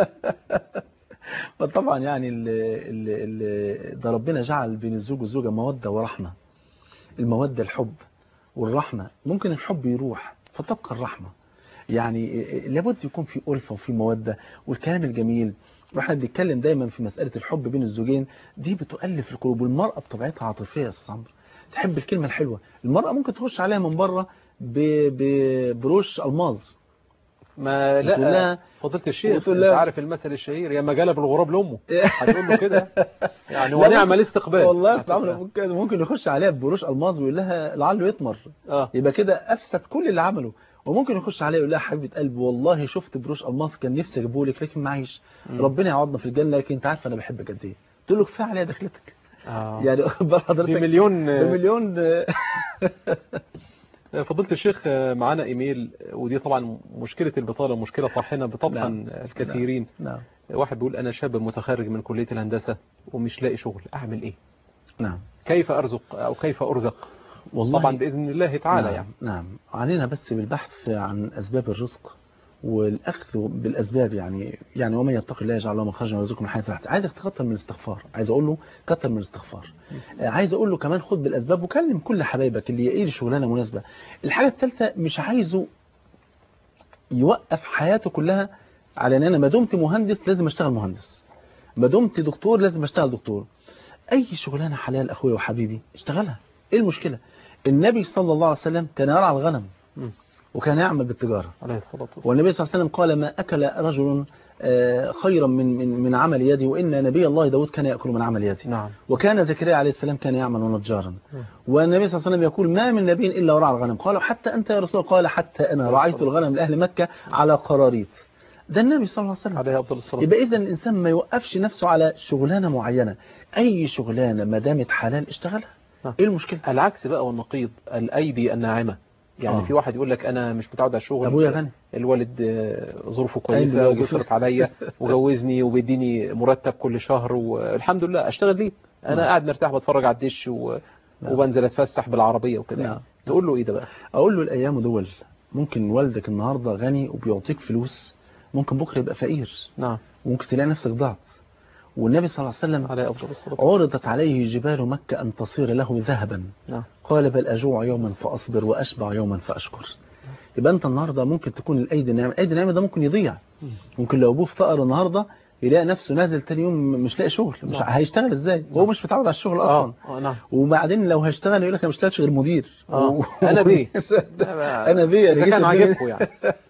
فطبعا يعني ال ال ال ده ربنا جعل بين الزوج والزوجه موده ورحمه. الموده الحب والرحمه، ممكن الحب يروح فتبقى الرحمه. يعني لابد يكون في ألفة وفي مودة والكلام الجميل. واحنا بنتكلم دايما في مسألة الحب بين الزوجين، دي بتؤلف القلوب. والمرأة بطبيعتها عاطفية يا استاذ عمرو، تحب الكلمة الحلوة. المرأة ممكن تخش عليها من بره ببروش ألماظ، ما لا فضيلة الشيخ انت عارف المثل الشهير يا ما جلب الغراب لامه، هتقول له كده يعني ونعم الاستقبال. والله يا استاذ عمرو ممكن ممكن يخش عليها ببروش ألماظ ويقول لها لعله يطمر، اه يبقى كده افسد كل اللي عمله. وممكن يخش عليها يقول لها حبيبه قلبي والله شفت بروش الماس كان نفسي اجيبه لك لكن معيش، ربنا يعوضنا في الجنه، لكن انت عارفه انا بحبك قد ايه. تقول له كفايه عليها دخلتك. اه يعني حضرتك بمليون بمليون. فضيلة الشيخ معانا ايميل، ودي طبعا مشكله البطاله مشكله طاحنه بطبعا الكثيرين. نعم. واحد بيقول انا شاب متخرج من كليه الهندسه ومش لاقي شغل، اعمل ايه؟ نعم. كيف ارزق او كيف ارزق؟ والله طبعا بإذن الله تعالى. نعم. يعني نعم علينا بس بالبحث عن أسباب الرزق والأخذ بالأسباب. يعني يعني ومن يتق الله يجعل له مخرجا ويرزقه من حيث لا يحتسب. عايزك تكتر من الاستغفار، عايز أقول له كتر من الاستغفار، عايز أقول له كمان خد بالأسباب وكلم كل حبايبك اللي يلاقي لي شغلانة مناسبة. الحاجة الثالثة مش عايزه يوقف حياته كلها على ان انا ما دمت مهندس لازم اشتغل مهندس، ما دمت دكتور لازم اشتغل دكتور. اي شغلانه حلال اخويا وحبيبي اشتغلها، ايه المشكله؟ النبي صلى الله عليه وسلم كان يرعى الغنم وكان يعمل بالتجاره عليه الصلاه والسلام، والنبي صلى الله عليه وسلم قال ما اكل رجل خيرا من من من عمل يدي، وان نبي الله داود كان ياكل من عمل يدي. نعم. وكان زكريا عليه السلام كان يعمل نجارا. والنبي صلى الله عليه وسلم يقول ما من نبي الا ورعى الغنم. قالوا حتى انت يا رسول الله؟ قال حتى انا رعيت الغنم لاهل مكه على قراريط. ده النبي صلى الله عليه وسلم. عليه افضل الصلاه. يبقى اذا الانسان ما يوقفش نفسه على شغلانه معينه، اي شغلانه ما دامت حلال اشتغلها. ايه المشكله؟ العكس بقى والنقيض، الايدي الناعمه. يعني آه. في واحد يقول لك انا مش متعود على الشغل، ابويا غني، الوالد ظروفه كويسه وبيصرف عليا وجوزني وبيديني مرتب كل شهر والحمد لله، اشتغل ليه؟ انا نعم. قاعد مرتاح بتفرج على الدش و... نعم. وبنزل اتفسح بالعربيه وكده. نعم. تقول له ايه ده بقى؟ اقول له الايام دول، ممكن والدك النهارده غني وبيعطيك فلوس، ممكن بكره يبقى فقير. نعم. وممكن تلاقي نفسك ضعت. والنبي صلى الله عليه وسلم عليه افضل الصلاه عرضت عليه جبال مكه ان تصير له ذهبا. نعم. قال بل اجوع يوما فاصبر واشبع يوما فاشكر. يبقى انت النهارده ممكن تكون الايدي الناعمه، الايدي الناعمه ده ممكن يضيع. ممكن لو ابوه افتقر النهارده يلاقي نفسه نازل تاني يوم مش لاقي شغل، مش نعم. هيشتغل ازاي؟ هو مش متعود على الشغل اصلا. اه نعم. وبعدين لو هيشتغل يقول لك انا ما اشتغلتش غير مدير. اه و... انا بيه انا بيه اذا كان عاجبكم يعني.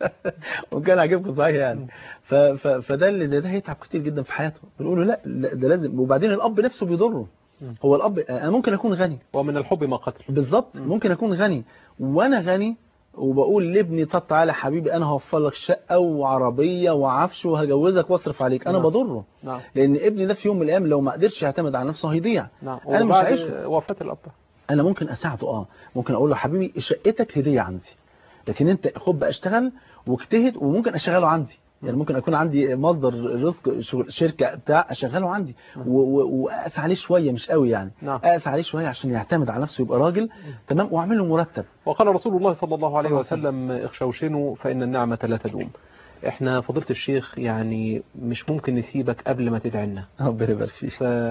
وكان عاجبكم صحيح يعني. ف... ف... فده اللي زي ده هيتعب كتير جدا في حياته. بنقول له لا, لا ده لازم. وبعدين الاب نفسه بيضره. هو الاب انا ممكن اكون غني ومن الحب ما قتل. بالظبط. ممكن اكون غني وانا غني وبقول لابني طب تعالى حبيبي انا هوفر لك شقه وعربيه وعفش وهجوزك واصرف عليك، انا نعم. بضره. نعم. لان ابني ده في يوم من الايام لو ما قدرش يعتمد على نفسه هيضيع. نعم. انا مش عايش وفاه الاب. انا ممكن اساعده اه ممكن اقول له حبيبي شقتك هديه عندي، لكن انت خد بقى اشتغل واجتهد، وممكن اشغله عندي. يعني ممكن اكون عندي مصدر رزق شركه بتاع اشغله عندي واقاس عليه شويه مش قوي يعني. نعم. اقاس عليه شويه عشان يعتمد على نفسه يبقى راجل تمام، واعمل له مرتب. وقال رسول الله صلى الله عليه وسلم اخشوشنوا فان النعمه لا تدوم. احنا فضيله الشيخ يعني مش ممكن نسيبك قبل ما تدعي لنا. ربنا يبارك فيك.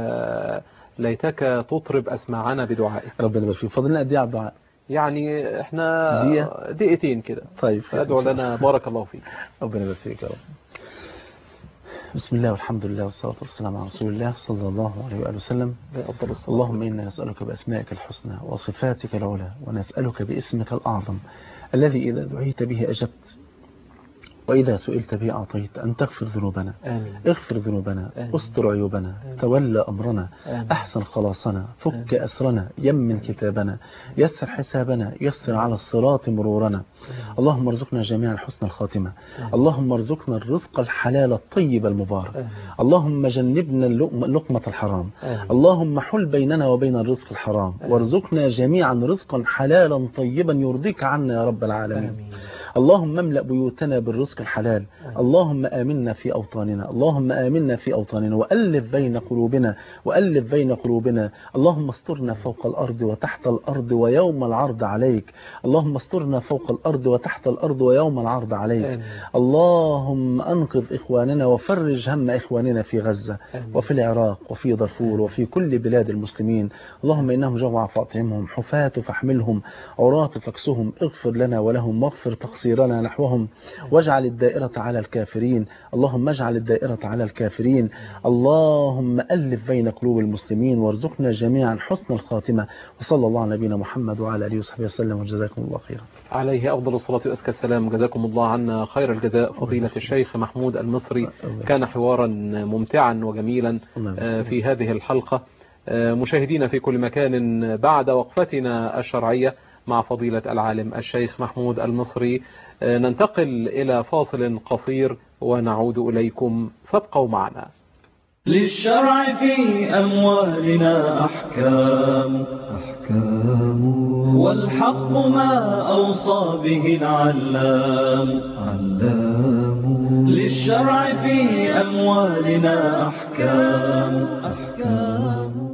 فليتك تطرب اسماعنا بدعائك. ربنا يبارك فيك. فضلنا قد ايه على الدعاء؟ يعني احنا دقيقة دقيقتين كده. طيب ادعو لنا بارك الله فيك. ربنا يبارك فيك يا رب. بسم الله والحمد لله والصلاة والسلام على رسول الله صلى الله عليه وآله وسلم. اللهم إنا نسألك بأسمائك الحسنى وصفاتك العلى، ونسألك باسمك الأعظم الذي إذا دعيت به أجبت، وإذا سئلت به أعطيت، أن تغفر ذنوبنا، آمين. اغفر ذنوبنا، آمين. استر عيوبنا، آمين. تولى أمرنا، آمين. أحسن خلاصنا، فك آمين. أسرنا، يمن كتابنا، يسر حسابنا، يسر على الصراط مرورنا. اللهم ارزقنا جميعا حسن الخاتمة. اللهم ارزقنا الرزق الحلال الطيب المبارك. آمين. اللهم جنبنا اللقمة لقمة الحرام. آمين. اللهم حل بيننا وبين الرزق الحرام، وارزقنا جميعا رزقا حلالا طيبا يرضيك عنا يا رب العالمين. آمين. اللهم املأ بيوتنا بالرزق الحلال. اللهم آمنا في أوطاننا، اللهم آمنا في أوطاننا، وألف بين قلوبنا، وألف بين قلوبنا. اللهم استرنا فوق الأرض وتحت الأرض ويوم العرض عليك. اللهم استرنا فوق الأرض وتحت الأرض ويوم العرض عليك. آمين. اللهم أنقذ إخواننا وفرج هم إخواننا في غزة آمين. وفي العراق وفي دارفور وفي كل بلاد المسلمين. اللهم إنهم جوع فاطعمهم، حفاة فاحملهم، عراة فاكسهم. اغفر لنا ولهم واغفر تقصيرنا نحوهم، واجعل الدائرة على الكافرين. اللهم اجعل الدائرة على الكافرين. اللهم ألف بين قلوب المسلمين وارزقنا جميعا حسن الخاتمة. وصلى الله على نبينا محمد وعلى آله وصحبه وسلم، وجزاكم الله خيرا. عليه أفضل الصلاة وأزكى السلام. جزاكم الله عنا خير الجزاء فضيلة الشيخ محمود المصري. كان حوارا ممتعا وجميلا في هذه الحلقة. مشاهدين في كل مكان، بعد وقفتنا الشرعية مع فضيلة العالم الشيخ محمود المصري ننتقل إلى فاصل قصير ونعود إليكم، فابقوا معنا. للشرع في أموالنا أحكام أحكام والحق ما أوصى به العلام علام. للشرع في أموالنا أحكام أحكام